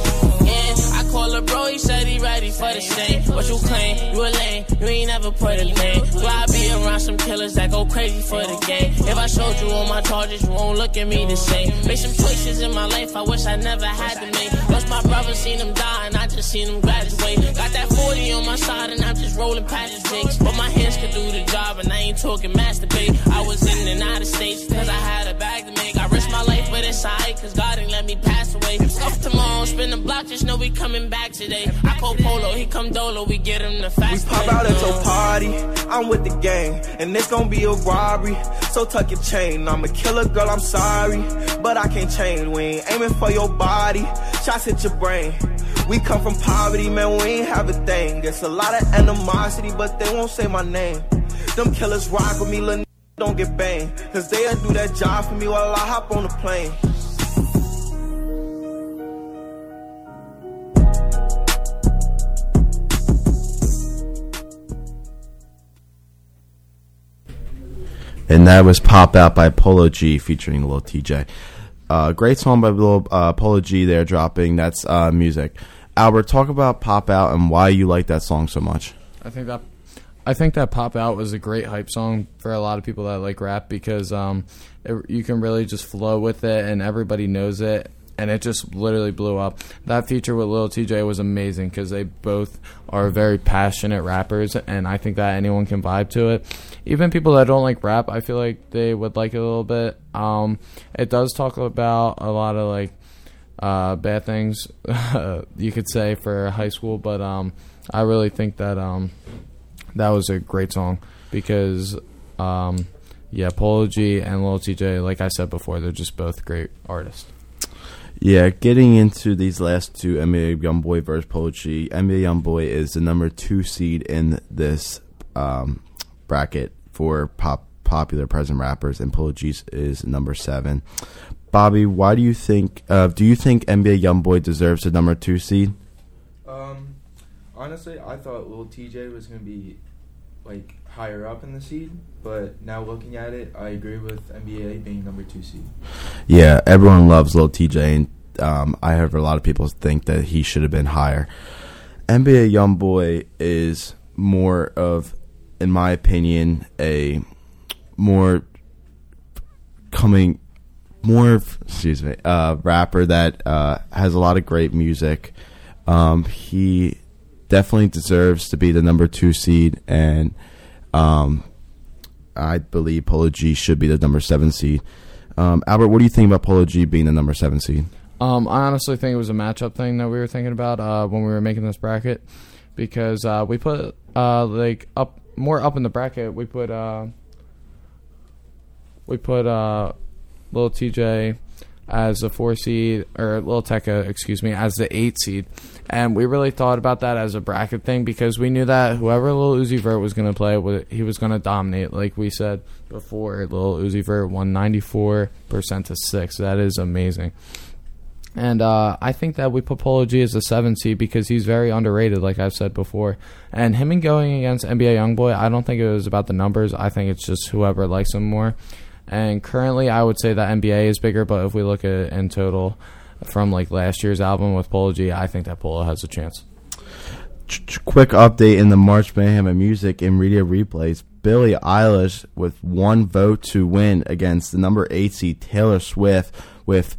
[SPEAKER 9] Call a bro, he said he ready for the same. What you claim? You a lame, you ain't never put a name. Why I be around some killers that go crazy for the game? If I showed you all my charges, you won't look at me the same. Made some choices in my life I wish I never had to make. Lost my brother, seen him die, and I just seen him graduate. Got that 40 on my side, and I'm just rolling past his jinx. But my hands could do the job, and I ain't talking masturbate. I was in and out of states, cause I had a bag to make. I risked my life, but it's alright, cause God ain't let me pass away. Off tomorrow, spin the block, just know we coming back today. I call Polo, he come Dolo, we get him the fast.
[SPEAKER 10] We pop out at your party, I'm with the gang, and it's gonna be a robbery. So tuck your chain, I'm a killer, girl, I'm sorry, but I can't change. We ain't aiming for your body, shots hit your brain. We come from poverty, man, we ain't have a thing. There's a lot of animosity, but they won't say my name. Them killers rock with me, little don't get banged, cause they'll do that job for me while I hop on the plane.
[SPEAKER 1] And that was Pop Out by Polo G featuring Lil TJ. Great song by Lil Polo G there dropping. That's music. Albert, talk about Pop Out and why you like that song so much.
[SPEAKER 3] I think that Pop Out was a great hype song for a lot of people that like rap because you can really just flow with it and everybody knows it, and it just literally blew up. That feature with Lil TJ was amazing because they both are very passionate rappers, and I think that anyone can vibe to it. Even people that don't like rap, I feel like they would like it a little bit. It does talk about a lot of like bad things, you could say, for high school, but I really think that that was a great song because, Polo G and Lil TJ, like I said before, they're just both great artists.
[SPEAKER 1] Yeah, getting into these last two, NBA Youngboy versus Polo G. NBA Youngboy is the number 2 seed in this bracket for popular present rappers, and Polo G is number 7. Bobby, why do you think NBA Youngboy deserves the number 2 seed?
[SPEAKER 4] Honestly, I thought Lil TJ was going to be like higher up in the seed, but now looking at it, I agree with NBA being number 2 seed.
[SPEAKER 1] Yeah, everyone loves Lil TJ, and I heard a lot of people think that he should have been higher. NBA Youngboy is more of, in my opinion, a rapper that has a lot of great music. He definitely deserves to be the number 2 seed, and I believe Polo G should be the number 7 seed. Albert, what do you think about Polo G being the number 7 seed?
[SPEAKER 3] I honestly think it was a matchup thing that we were thinking about when we were making this bracket, because we put up in the bracket. We put Lil TJ as the 4 seed, or Lil Tecca, as the 8 seed. And we really thought about that as a bracket thing because we knew that whoever Lil Uzi Vert was going to play, he was going to dominate. Like we said before, Lil Uzi Vert won 94% to 6. That is amazing. And I think that we put Polo G as the 7 seed because he's very underrated, like I've said before. And him going against NBA Youngboy, I don't think it was about the numbers. I think it's just whoever likes him more. And currently, I would say that NBA is bigger, but if we look at it in total from like last year's album with Polo G, I think that Polo has a chance.
[SPEAKER 1] Quick update in the March Mayhem of Music and Radio Replays. Billie Eilish with 1 vote to win against the number 8 seed Taylor Swift with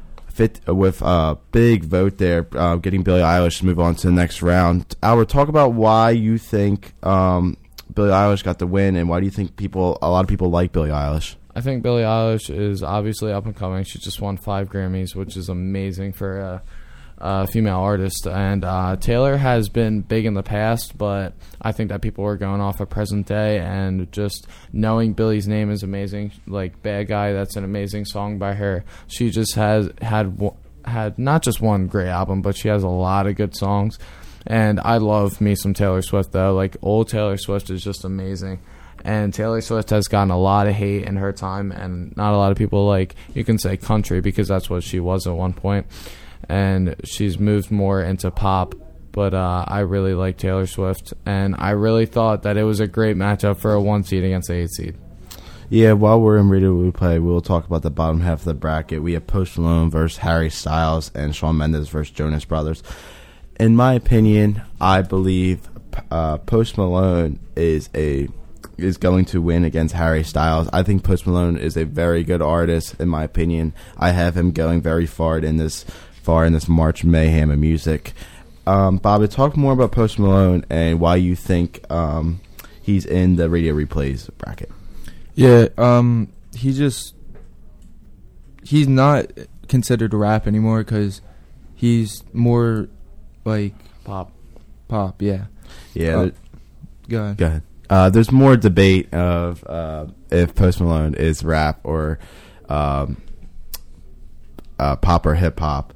[SPEAKER 1] a big vote there, getting Billie Eilish to move on to the next round. Albert, talk about why you think Billie Eilish got the win, and why do you think a lot of people like Billie Eilish?
[SPEAKER 3] I think Billie Eilish is obviously up and coming. She just won 5 Grammys, which is amazing for a female artist. And Taylor has been big in the past, but I think that people are going off of present day, and just knowing Billie's name is amazing. Like Bad Guy, that's an amazing song by her. She just has had not just one great album, but she has a lot of good songs. And I love me some Taylor Swift, though. Like, old Taylor Swift is just amazing. And Taylor Swift has gotten a lot of hate in her time, and not a lot of people like, you can say country, because that's what she was at one point. And she's moved more into pop, but I really like Taylor Swift, and I really thought that it was a great matchup for a 1 seed against the 8 seed.
[SPEAKER 1] Yeah, while we're in Radio Replay, we'll talk about the bottom half of the bracket. We have Post Malone versus Harry Styles and Shawn Mendes versus Jonas Brothers. In my opinion, I believe Post Malone is going to win against Harry Styles. I think Post Malone is a very good artist, in my opinion. I have him going very far in this March Mayhem of Music. Bobby, talk more about Post Malone and why you think he's in the Radio Replays bracket.
[SPEAKER 11] Yeah, he's not considered rap anymore because he's more like
[SPEAKER 3] pop.
[SPEAKER 11] Yeah.
[SPEAKER 1] Yeah.
[SPEAKER 11] Go ahead.
[SPEAKER 1] Go ahead. There's more debate of if Post Malone is rap or pop or hip hop.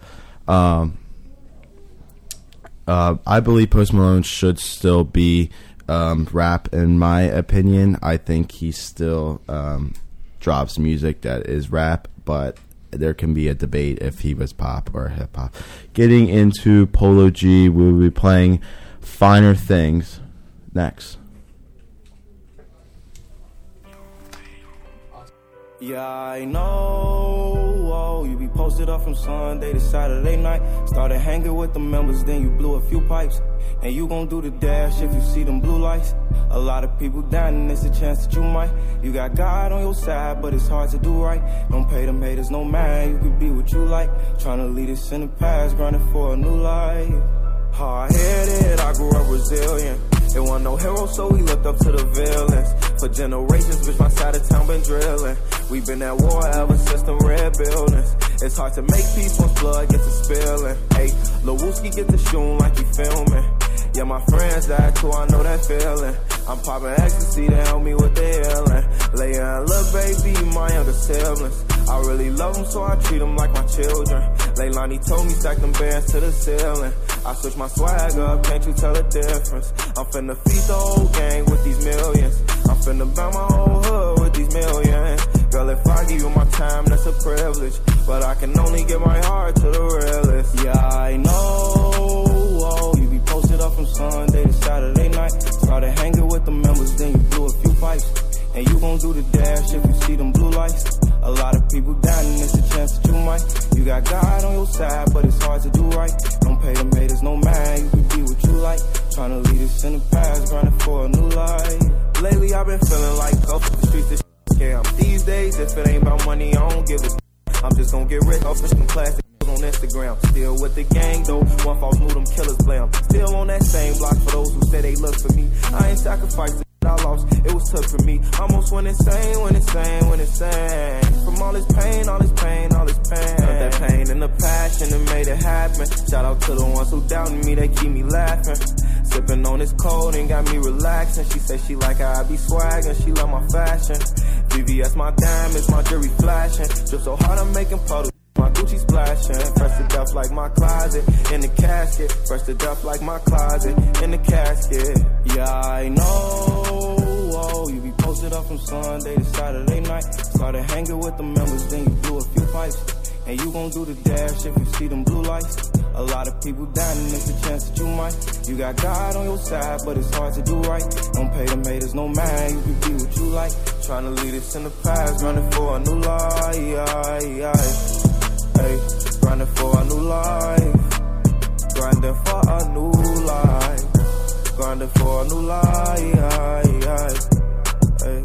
[SPEAKER 1] I believe Post Malone should still be rap, in my opinion. I think he still drops music that is rap, but there can be a debate if he was pop or hip hop. Getting into Polo G, we will be playing Finer Things next.
[SPEAKER 10] Yeah, I know. You be posted up from Sunday to Saturday night. Started hanging with the members, then you blew a few pipes. And you gon' do the dash if you see them blue lights. A lot of people down, and it's a chance that you might. You got God on your side, but it's hard to do right. Don't pay them haters no mind, you can be what you like. Tryna lead us in the past, grinding for a new life. Hard-headed, I grew up resilient. There wasn't no hero, so we looked up to the villains. For generations, bitch, my side of town been drilling. We been at war ever since them red buildings. It's hard to make peace once blood gets to spilling. Hey, Lil Wooski get to shooting like he filming. Yeah, my friends died too, I know that feeling. I'm popping ecstasy to help me with the healing. Leia and Lil Baby, my younger siblings. I really love them, so I treat them like my children. Leilani told me stack them bands to the ceiling. I switch my swag up, can't you tell the difference? I'm finna feed the whole gang with these millions. I'm finna buy my whole hood with these millions. Girl, if I give you my time, that's a privilege. But I can only give my heart to the realest. Yeah, I know. You be posted up from Sunday to Saturday night. Started hanging with the members, then you blew a few pipes. And you gon' do the dash if you see them blue lights. A lot of people down, and it's a chance that you might. You got God on your side, but it's hard to do right. Don't pay them haters no mind, you can be what you like. Tryna lead us in the past, grinding for a new life. Lately I've been feeling like off the streets, this scam. These days, if it ain't about money, I don't give a I'm just gon' get rich off some plastic on Instagram. Still with the gang though, one false move, them killers blame. Still on that same block for those who say they look for me. I ain't sacrificed. I lost, it was tough for me. Almost went insane. From all this pain. Felt that pain and the passion that made it happen. Shout out to the ones who doubted me, they keep me laughing. Sipping on this cold and got me relaxing. She say she like how I be swaggin', she love my fashion. VVS my diamonds, my jewelry flashing. Drip so hard I'm making puddles. My Gucci splashing, fresh to death like my closet, in the casket, fresh to death like my closet, in the casket. Yeah, I know, you be posted up from Sunday to Saturday night. Started hanging with the members, then you blew a few pipes. And you gon' do the dash if you see them blue lights. A lot of people dying, and it's a chance that you might. You got God on your side, but it's hard to do right. Don't pay them haters no mind, you can be what you like. Tryna lead us in the past, running for a new life. Hey, grinding for a new life. Grinding for a new life. Grinding for a new life. Hey.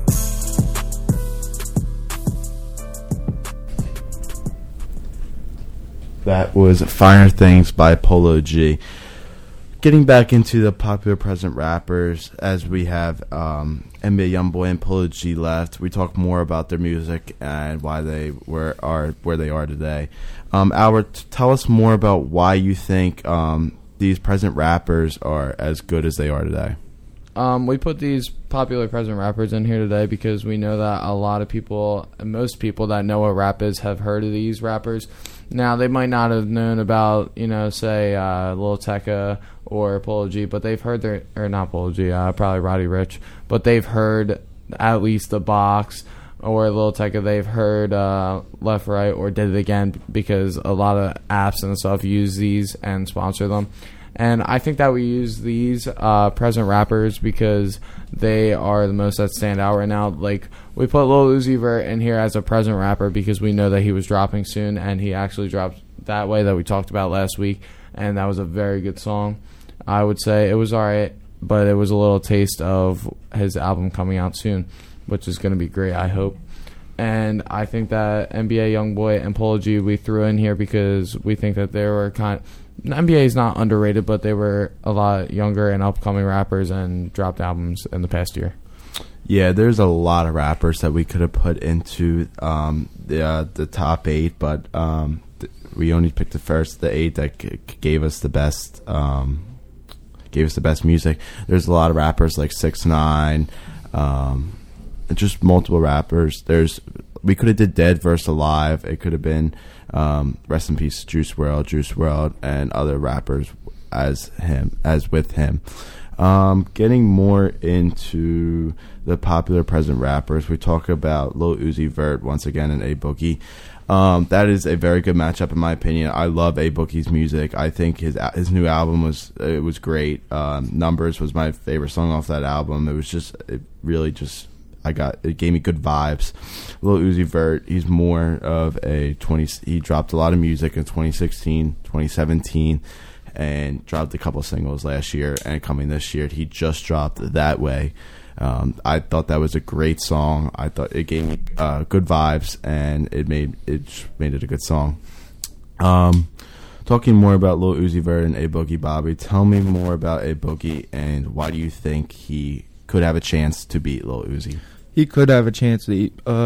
[SPEAKER 1] That was Finer Things by Polo G. Getting back into the popular present rappers, as we have NBA YoungBoy and Polo G left, we talk more about their music and why they are where they are today. Albert, tell us more about why you think these present rappers are as good as they are today.
[SPEAKER 3] We put these popular present rappers in here today because we know that a lot of people, most people that know what rap is, have heard of these rappers. Now, they might not have known about, say, Lil Tecca or Polo G, but they've heard not Polo G, probably Roddy Ricch, but they've heard at least The Box or Lil Tecca. They've heard Left Right or Did It Again because a lot of apps and stuff use these and sponsor them. And I think that we use these present rappers because they are the most that stand out right now. Like, we put Lil Uzi Vert in here as a present rapper because we know that he was dropping soon, and he actually dropped That Way that we talked about last week, and that was a very good song. I would say it was alright, but it was a little taste of his album coming out soon, which is going to be great, I hope. And I think that NBA YoungBoy and Polo G we threw in here because we think that they were NBA is not underrated, but they were a lot younger and upcoming rappers and dropped albums in the past year.
[SPEAKER 1] Yeah, there's a lot of rappers that we could have put into the top 8, but we only picked the 8 that gave us the best music. There's a lot of rappers like 6ix9ine, just multiple rappers. We could have did Dead vs. Alive. It could have been rest in peace Juice WRLD, and other rappers as with him. Getting more into the popular present rappers, we talk about Lil Uzi Vert once again and A Boogie. That is a very good matchup in my opinion. I love A Boogie's music. I think his new album was great. Numbers was my favorite song off that album. It gave me good vibes. Lil Uzi Vert, he's more of he dropped a lot of music in 2016, 2017. And dropped a couple singles last year, and coming this year, he just dropped That Way. I thought that was a great song. I thought it gave me good vibes, and it made it a good song. Talking more about Lil Uzi Vert and A Boogie, Bobby, tell me more about A Boogie, and why do you think he could have a chance to beat Lil Uzi?
[SPEAKER 11] He could have a chance to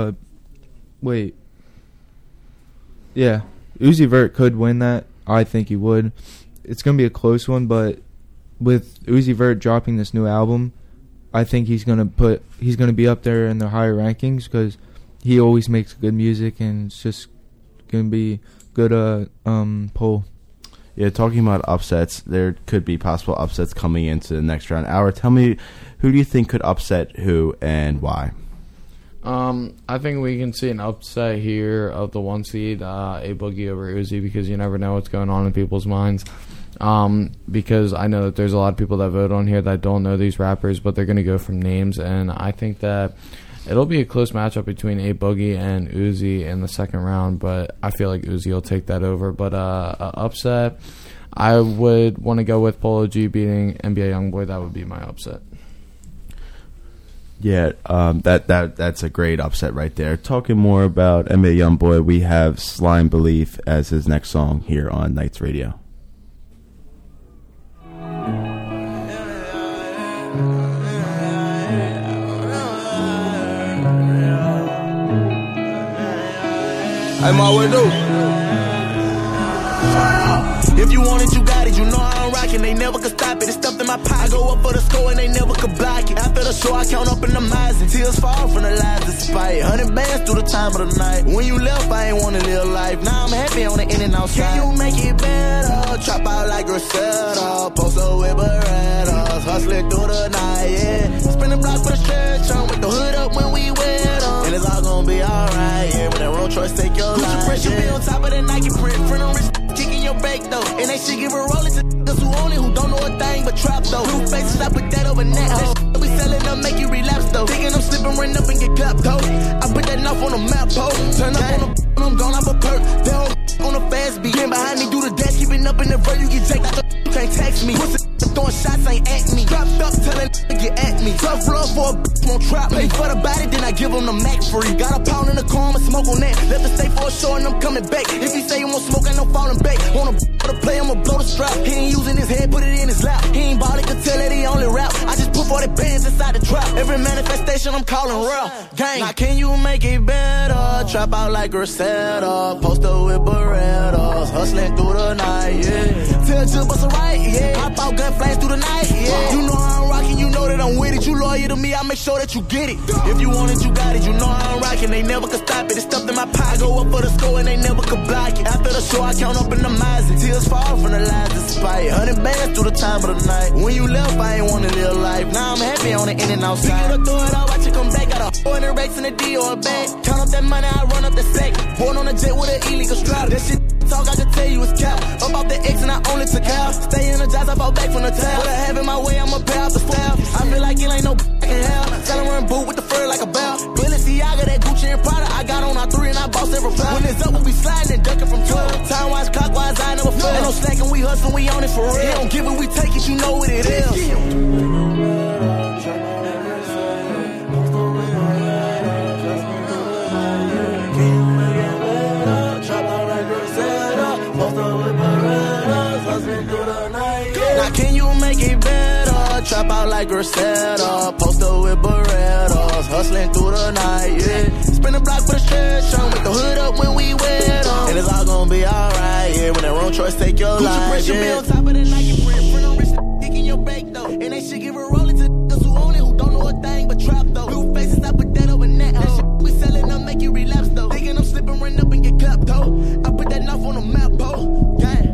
[SPEAKER 11] Yeah, Uzi Vert could win that. I think he would. It's going to be a close one, but with Uzi Vert dropping this new album, I think he's going to be up there in the higher rankings because he always makes good music, and it's just going to be good poll.
[SPEAKER 1] Yeah, talking about upsets, there could be possible upsets coming into the next round. Hour, tell me, who do you think could upset who and why?
[SPEAKER 3] I think we can see an upset here of the 1 seed, A Boogie over Uzi, because you never know what's going on in people's minds. Because I know that there's a lot of people that vote on here that don't know these rappers, but they're going to go from names, and I think that it'll be a close matchup between A Boogie and Uzi in the second round, but I feel like Uzi will take that over. But upset, I would want to go with Polo G beating NBA Youngboy. That would be my upset.
[SPEAKER 1] Yeah, that's a great upset right there. Talking more about NBA Youngboy, we have Slime Belief as his next song here on Nights Radio.
[SPEAKER 10] I'm always do. If you want it, you got it. You know I'm rocking. They never could stop it. It's stuffed in my pocket. Go up for the score and they never could block it. After the show, I count up in the miles and tears fall from the lies despite 100 bands through the time of the night. When you left, I ain't wanna live life. Now I'm happy on the in and outside. Can you make it better? Trap out like Griselda. Post up with Berettas. Hustling through the night, yeah. Spin the block for the stretch on with the hood up when we wear them. And it's all gonna be alright, yeah. When that Rolls Royce take your life, Gucci print should be on top of that Nike print. Friend on wrist, kicking your back though. And they shit give a roll to niggas who own it, who don't know a thing but trap though. Blue faces, I put that over net hoe. That we selling them, make you relapse though. Thinking I'm slipping, run up and get clapped though. I put that knife on the map ho. Turn up on the when I'm gone, I'm a perk. They on the fast beat. Get behind me, do the dash, keeping up in the verse, you get jacked out. You can't text me. Pussy throwing shots, ain't at me. Dropped up, telling to get at me. Tough love for a bitch, won't trap me. Pay for the body, then I give him the Mac free. Got a pound in the car, I'ma smoke on that. Left the stay for a show and I'm coming back. If he say he won't smoke, ain't no falling back. Want to play, I'ma blow the strap. He ain't using his head, put it in his lap. He ain't ballin', could tell that he only rap. I just put 40 bands inside the trap. Every manifestation I'm calling real. Gang. Now can you make it better? Trap out like Griselda. Post up with Berettas. Hustling through the night, yeah. Tell Jill bust a right, yeah. Hop out gun flames through the night, yeah. You know I'm rocking, you know that I'm with it. You loyal to me, I make sure that you get it. If you want it, you got it. You know I'm rocking, they never could stop it. It's stuffed in my pocket. Go up for the score and they never could block it. After the show, I count up in the miles and tears fall from the lies despite 100 bands through the time of the night. When you left, I ain't wanna live life. Now I'm happy on the in and outside. You gotta throw it out, watch it come back. Got a 400 racks in the D or a bag. Count up that money, I run up the sack. Born on a jet with an illegal strap. That shit talk, I can tell you it's cap. About the X and I only took out. Stay in the jobs, I fall back from the tab. What I have in my way, I'ma pay out the staff. I feel like it ain't no I can have. Tell him run boot with the fur like a bell. Balenciaga, that Gucci and Prada. I got on R3 and I bought several pounds. When it's up, we'll be sliding and ducking from 12. Time wise, clockwise, I never fail. Ain't no slacking, we hustling, we on it for real. Don't give it, we take it, you know what it is. Now can you make it better? Trap out like Griselda. Post up with Berettas.
[SPEAKER 12] hustling through the night, yeah. Spin the block for the stretch on, make the hood up when we wet on. And it's all gonna be alright, yeah. When that wrong choice take your life, yeah. Be on top of the Nike print, front on wrist, dick in your bake though. And they should give a rolling to niggas who own it, who don't know a thing but trap though. Blue faces, I put that over net. That shit we selling, I'll make you relapse though. Thinking I'm slipping, run up and get clapped though. I put that knife on the map, po. Gang.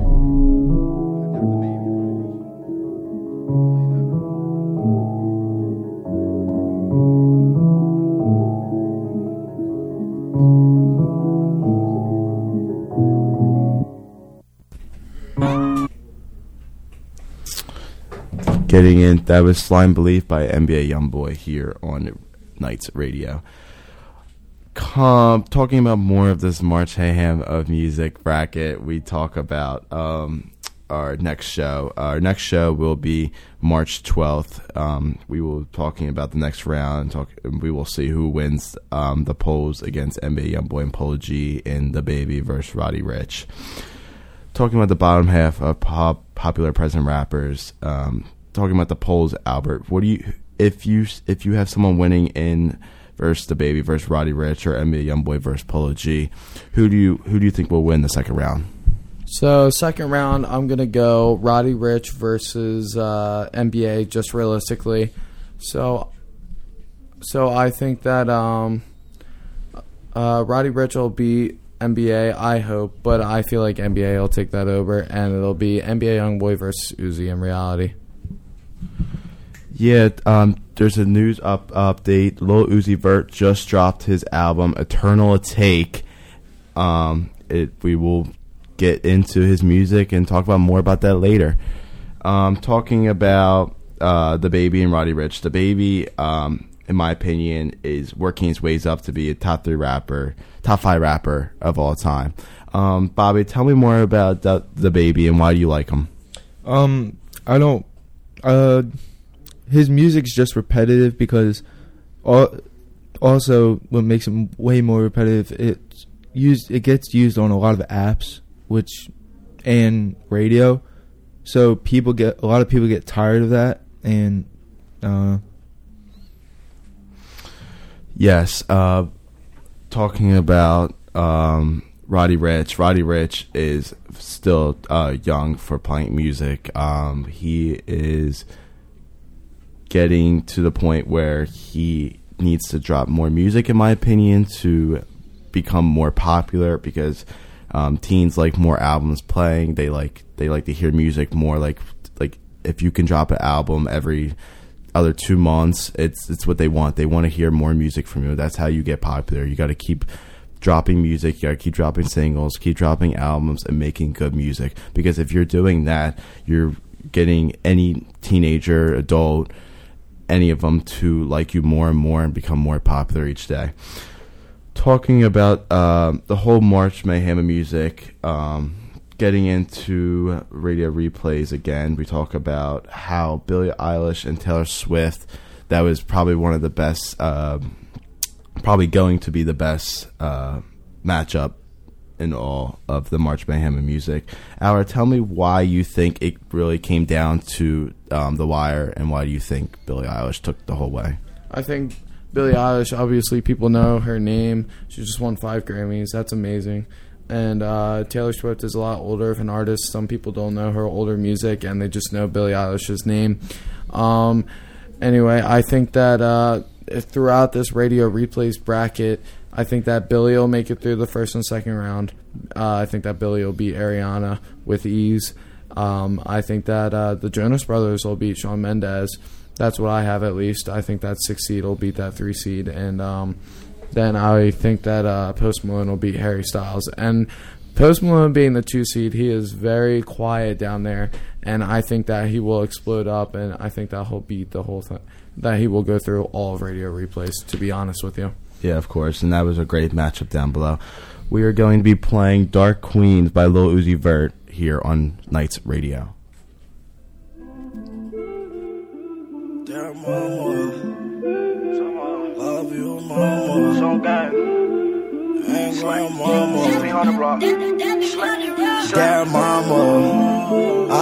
[SPEAKER 1] Getting in, that was Slime Belief by NBA Youngboy here on Nights Radio. Talking about more of this March Mayhem of Music bracket, we talk about our next show. Our next show will be March 12th. We will be talking about the next round. We will see who wins the polls against NBA Youngboy and Polo G in the Baby versus Roddy Ricch. Talking about the bottom half of popular present rappers. Talking about the polls, Albert. What do you if you have someone winning in versus the Baby versus Roddy Ricch or NBA Youngboy versus Polo G, who do you think will win the second round?
[SPEAKER 3] So second round, I'm gonna go Roddy Ricch versus NBA. Just realistically, so I think that Roddy Ricch will beat NBA. I hope, but I feel like NBA will take that over, and it'll be NBA Youngboy versus Uzi in reality.
[SPEAKER 1] Yeah, there's a news update. Lil Uzi Vert just dropped his album Eternal Take. We will get into his music and talk about more about that later. Talking about the Baby and Roddy Ricch. The Baby, in my opinion, is working his ways up to be a top 5 rapper of all time. Bobby, tell me more about the Baby and why do you like him?
[SPEAKER 11] I don't. His music's just repetitive because also what makes it way more repetitive, it gets used on a lot of apps and radio, so a lot of people get tired of that. And
[SPEAKER 1] yes, talking about Roddy Ricch is still young for playing music. He is getting to the point where he needs to drop more music, in my opinion, to become more popular, because teens like more albums playing. They like to hear music more. Like if you can drop an album every other 2 months, it's what they want. They want to hear more music from you. That's how you get popular. You got to keep dropping music. You got to keep dropping singles, keep dropping albums, and making good music. Because if you're doing that, you're getting any teenager, adult, any of them to like you more and more and become more popular each day. Talking about the whole March Mayhem of Music, getting into radio replays again, we talk about how Billie Eilish and Taylor Swift, that was probably one of the best, probably going to be the best matchup in all of the March Mayhem of Music. Albert, tell me why you think it really came down to The Wire, and why do you think Billie Eilish took the whole way?
[SPEAKER 3] I think Billie Eilish, obviously people know her name. She just won 5 Grammys. That's amazing. And Taylor Swift is a lot older of an artist. Some people don't know her older music, and they just know Billie Eilish's name. Anyway, I think that throughout this radio replays bracket, I think that Billie will make it through the first and second round. I think that Billie will beat Ariana with ease. I think that the Jonas Brothers will beat Shawn Mendes. That's what I have, at least. I think that 6 seed will beat that 3 seed. And then I think that Post Malone will beat Harry Styles. And Post Malone being the 2 seed, he is very quiet down there. And I think that he will explode up, and I think that he'll beat the whole thing. That he will go through all of radio replays, to be honest with you.
[SPEAKER 1] Yeah, of course, and that was a great matchup down below. We are going to be playing Dark Queens by Lil Uzi Vert here on Nights Radio.
[SPEAKER 12] Dear mama, love you mama, so gang, and grandmama. Dear mama, I don't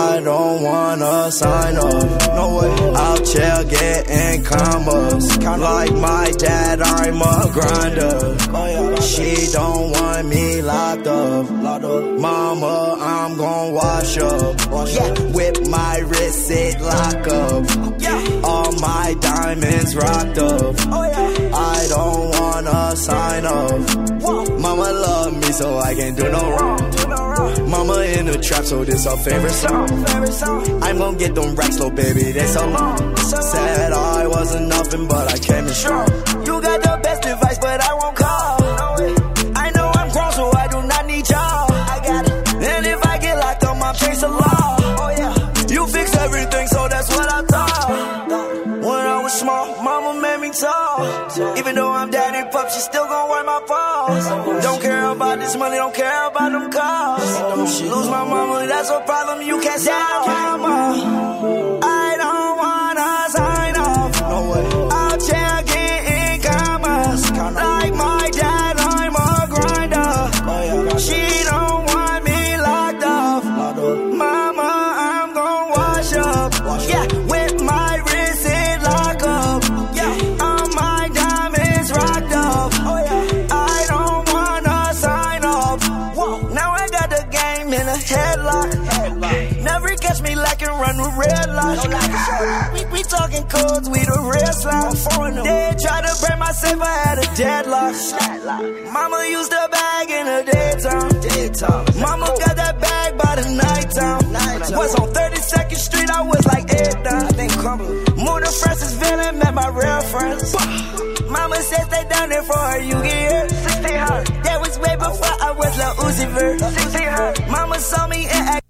[SPEAKER 12] don't wanna sign up. No way. Out here getting commas. Like my dad, I'm a grinder. She don't want me locked up. Mama, I'm gon' wash up. With my wrist, it lock up. All my diamonds rocked up. I don't wanna sign up. Mama love me so I can't do no wrong. Mama in the trap, so this her favorite song. I'm gon' get them racks, little baby, they so long. Said I wasn't nothing, but I came in strong. You got the best advice, but I won't call. I know I'm grown, so I do not need y'all. I got it. And if I get locked up, I'll change the law. You fix everything, so that's what I thought. When I was small, mama made me tall. Even though I'm daddy pup, she still gon' wipe my paws. Don't care about this money, don't care about them cars. Lose my mama, that's a problem you can't solve. Mama, I don't wanna sign off. No way. Out here getting commas. Like my dad, I'm a grinder. She don't want me locked up. Mama, I'm gon' wash up. Yeah, with my wrist it lock up. Yeah, all my diamonds rocked up. I don't wanna sign off. Now I got the game in a headlock. Never catch me lacking, run with red lights. We talking codes, we the real slime. They try to break my safe, I had a deadlock. Mama used the bag in the daytime. Mama got that bag by the nighttime. Was on 32nd Street, I was like moved to Francisville, met my real friends. Mama said stay down there for her, you get here. 1600. That was way before I was Lil Uzi Vert. 1600. Mama saw me and act.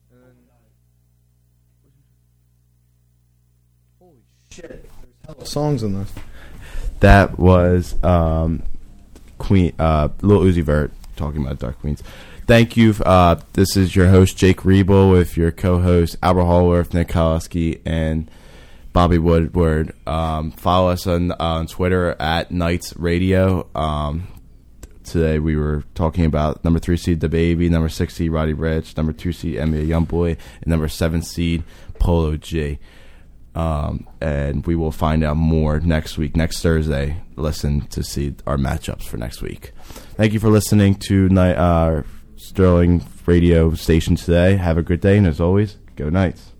[SPEAKER 3] Holy shit, there's hella songs in this.
[SPEAKER 1] That was Queen, Lil Uzi Vert talking about Dark Queens. Thank you. This is your host Jake Riebel with your co-host Albert Hallworth, Nick Kowalski, and Bobby Woodward. Follow us on Twitter at Knights Radio. Today we were talking about number 3 seed DaBaby, number 6 seed Roddy Ricch, number 2 seed NBA Youngboy, and number 7 seed Polo G. And we will find out more next week, next Thursday. Listen to see our matchups for next week. Thank you for listening to Sterling Radio Station today. Have a good day, and as always, go Knights.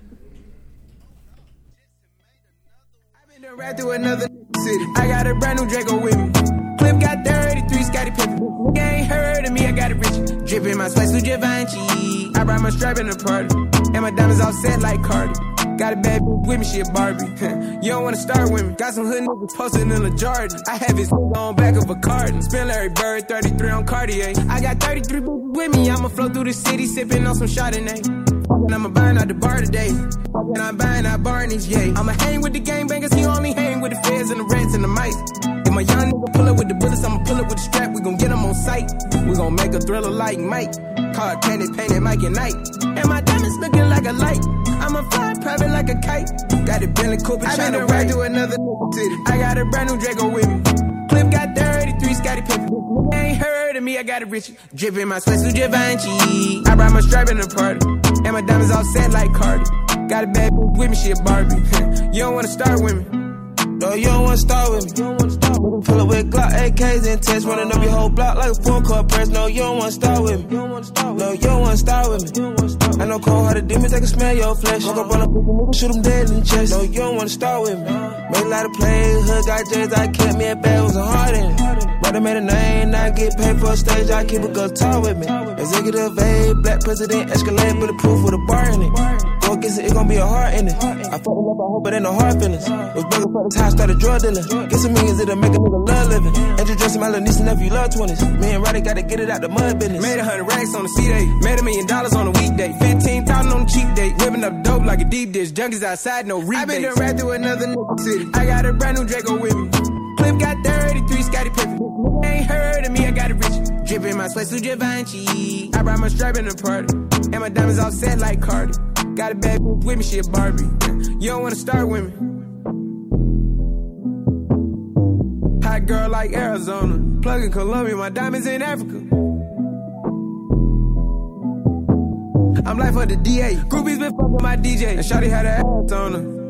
[SPEAKER 2] Right through another city. I got a brand new Draco with me. Clip got 33, Scotty Pippen. You ain't heard of me, I got it rich. Drippin' my spice with Givenchy. I brought my strap in the party. And my diamonds all set like Cardi. Got a bad bitch with me, she a Barbie. You don't wanna start with me. Got some hood niggas posted in a Jordan. I have his on back of a carton. Spin Larry Bird, 33 on Cartier. I got 33 with me. I'ma flow through the city, sippin' on some Chardonnay. And I'ma buying out the bar today. And I'm buying out Barney's, yeah. I'ma hang with the gangbangers, he only hang with the feds and the rats and the mice. If my young nigga pull up with the bullets, I'ma pull up with the strap. We gon' get him on sight. We gon' make a thriller like Mike. Card candy painted Mike and Night. And my diamonds looking like a light. I'ma fly private like a kite. Got a Bentley Cooper trying to ride to another city. I got a brand new Draco with me. Clip got 33, Scotty Pippen. You ain't heard of me, I got it rich. Drippin' my sweats with Givenchy. I brought my strap in the party. And my diamonds all set like Cardi. Got a bad bitch with me, she a Barbie. You don't wanna start with me. No, you don't wanna start with me. Pull up with Glock, AKs and tests, running up your whole block like a full court press. No, you don't wanna start with me. No, you don't wanna start with me. I know cold-hearted demons, they can smell your flesh. Walk up on a nigga, shoot them dead in the chest. No, you don't wanna start with me. Made a lot of plays, hood got J's, I kept me a bag, was a heart in it. Brother made a name, now I get paid for a stage, I keep a girl talk with me. Executive A, black president, Escalade, bulletproof with a bar in it. Go against it, it gon' be a heart in it. I fuck up, I hope it ain't no hard feelings. Was begging for the time, started drug dealing. Get some millions, it'll make a nigga love living. Andrew dressing my little niece and nephew love 20s. Me and Roddy gotta get it out the mud business. Made 100 racks on the C-Day. Made $1 million on a weekday. 15,000 on the cheap day. Whipping up dope like a deep dish. Junkies outside, no rebates. I been done right through another city. I got a brand new Draco with me. Clip got 33, Scotty Pippen. You ain't heard of me, I got it rich. Drippin' my sweats with Givenchy. I brought my strap in the party. And my diamonds all set like Cardi. Got a bad bitch with me, she a Barbie. You don't wanna start with me. Hot girl like Arizona. Plug in Colombia, my diamonds in Africa. I'm like for the DA. Groupies been fucking my DJ. And shawty had her ass on her.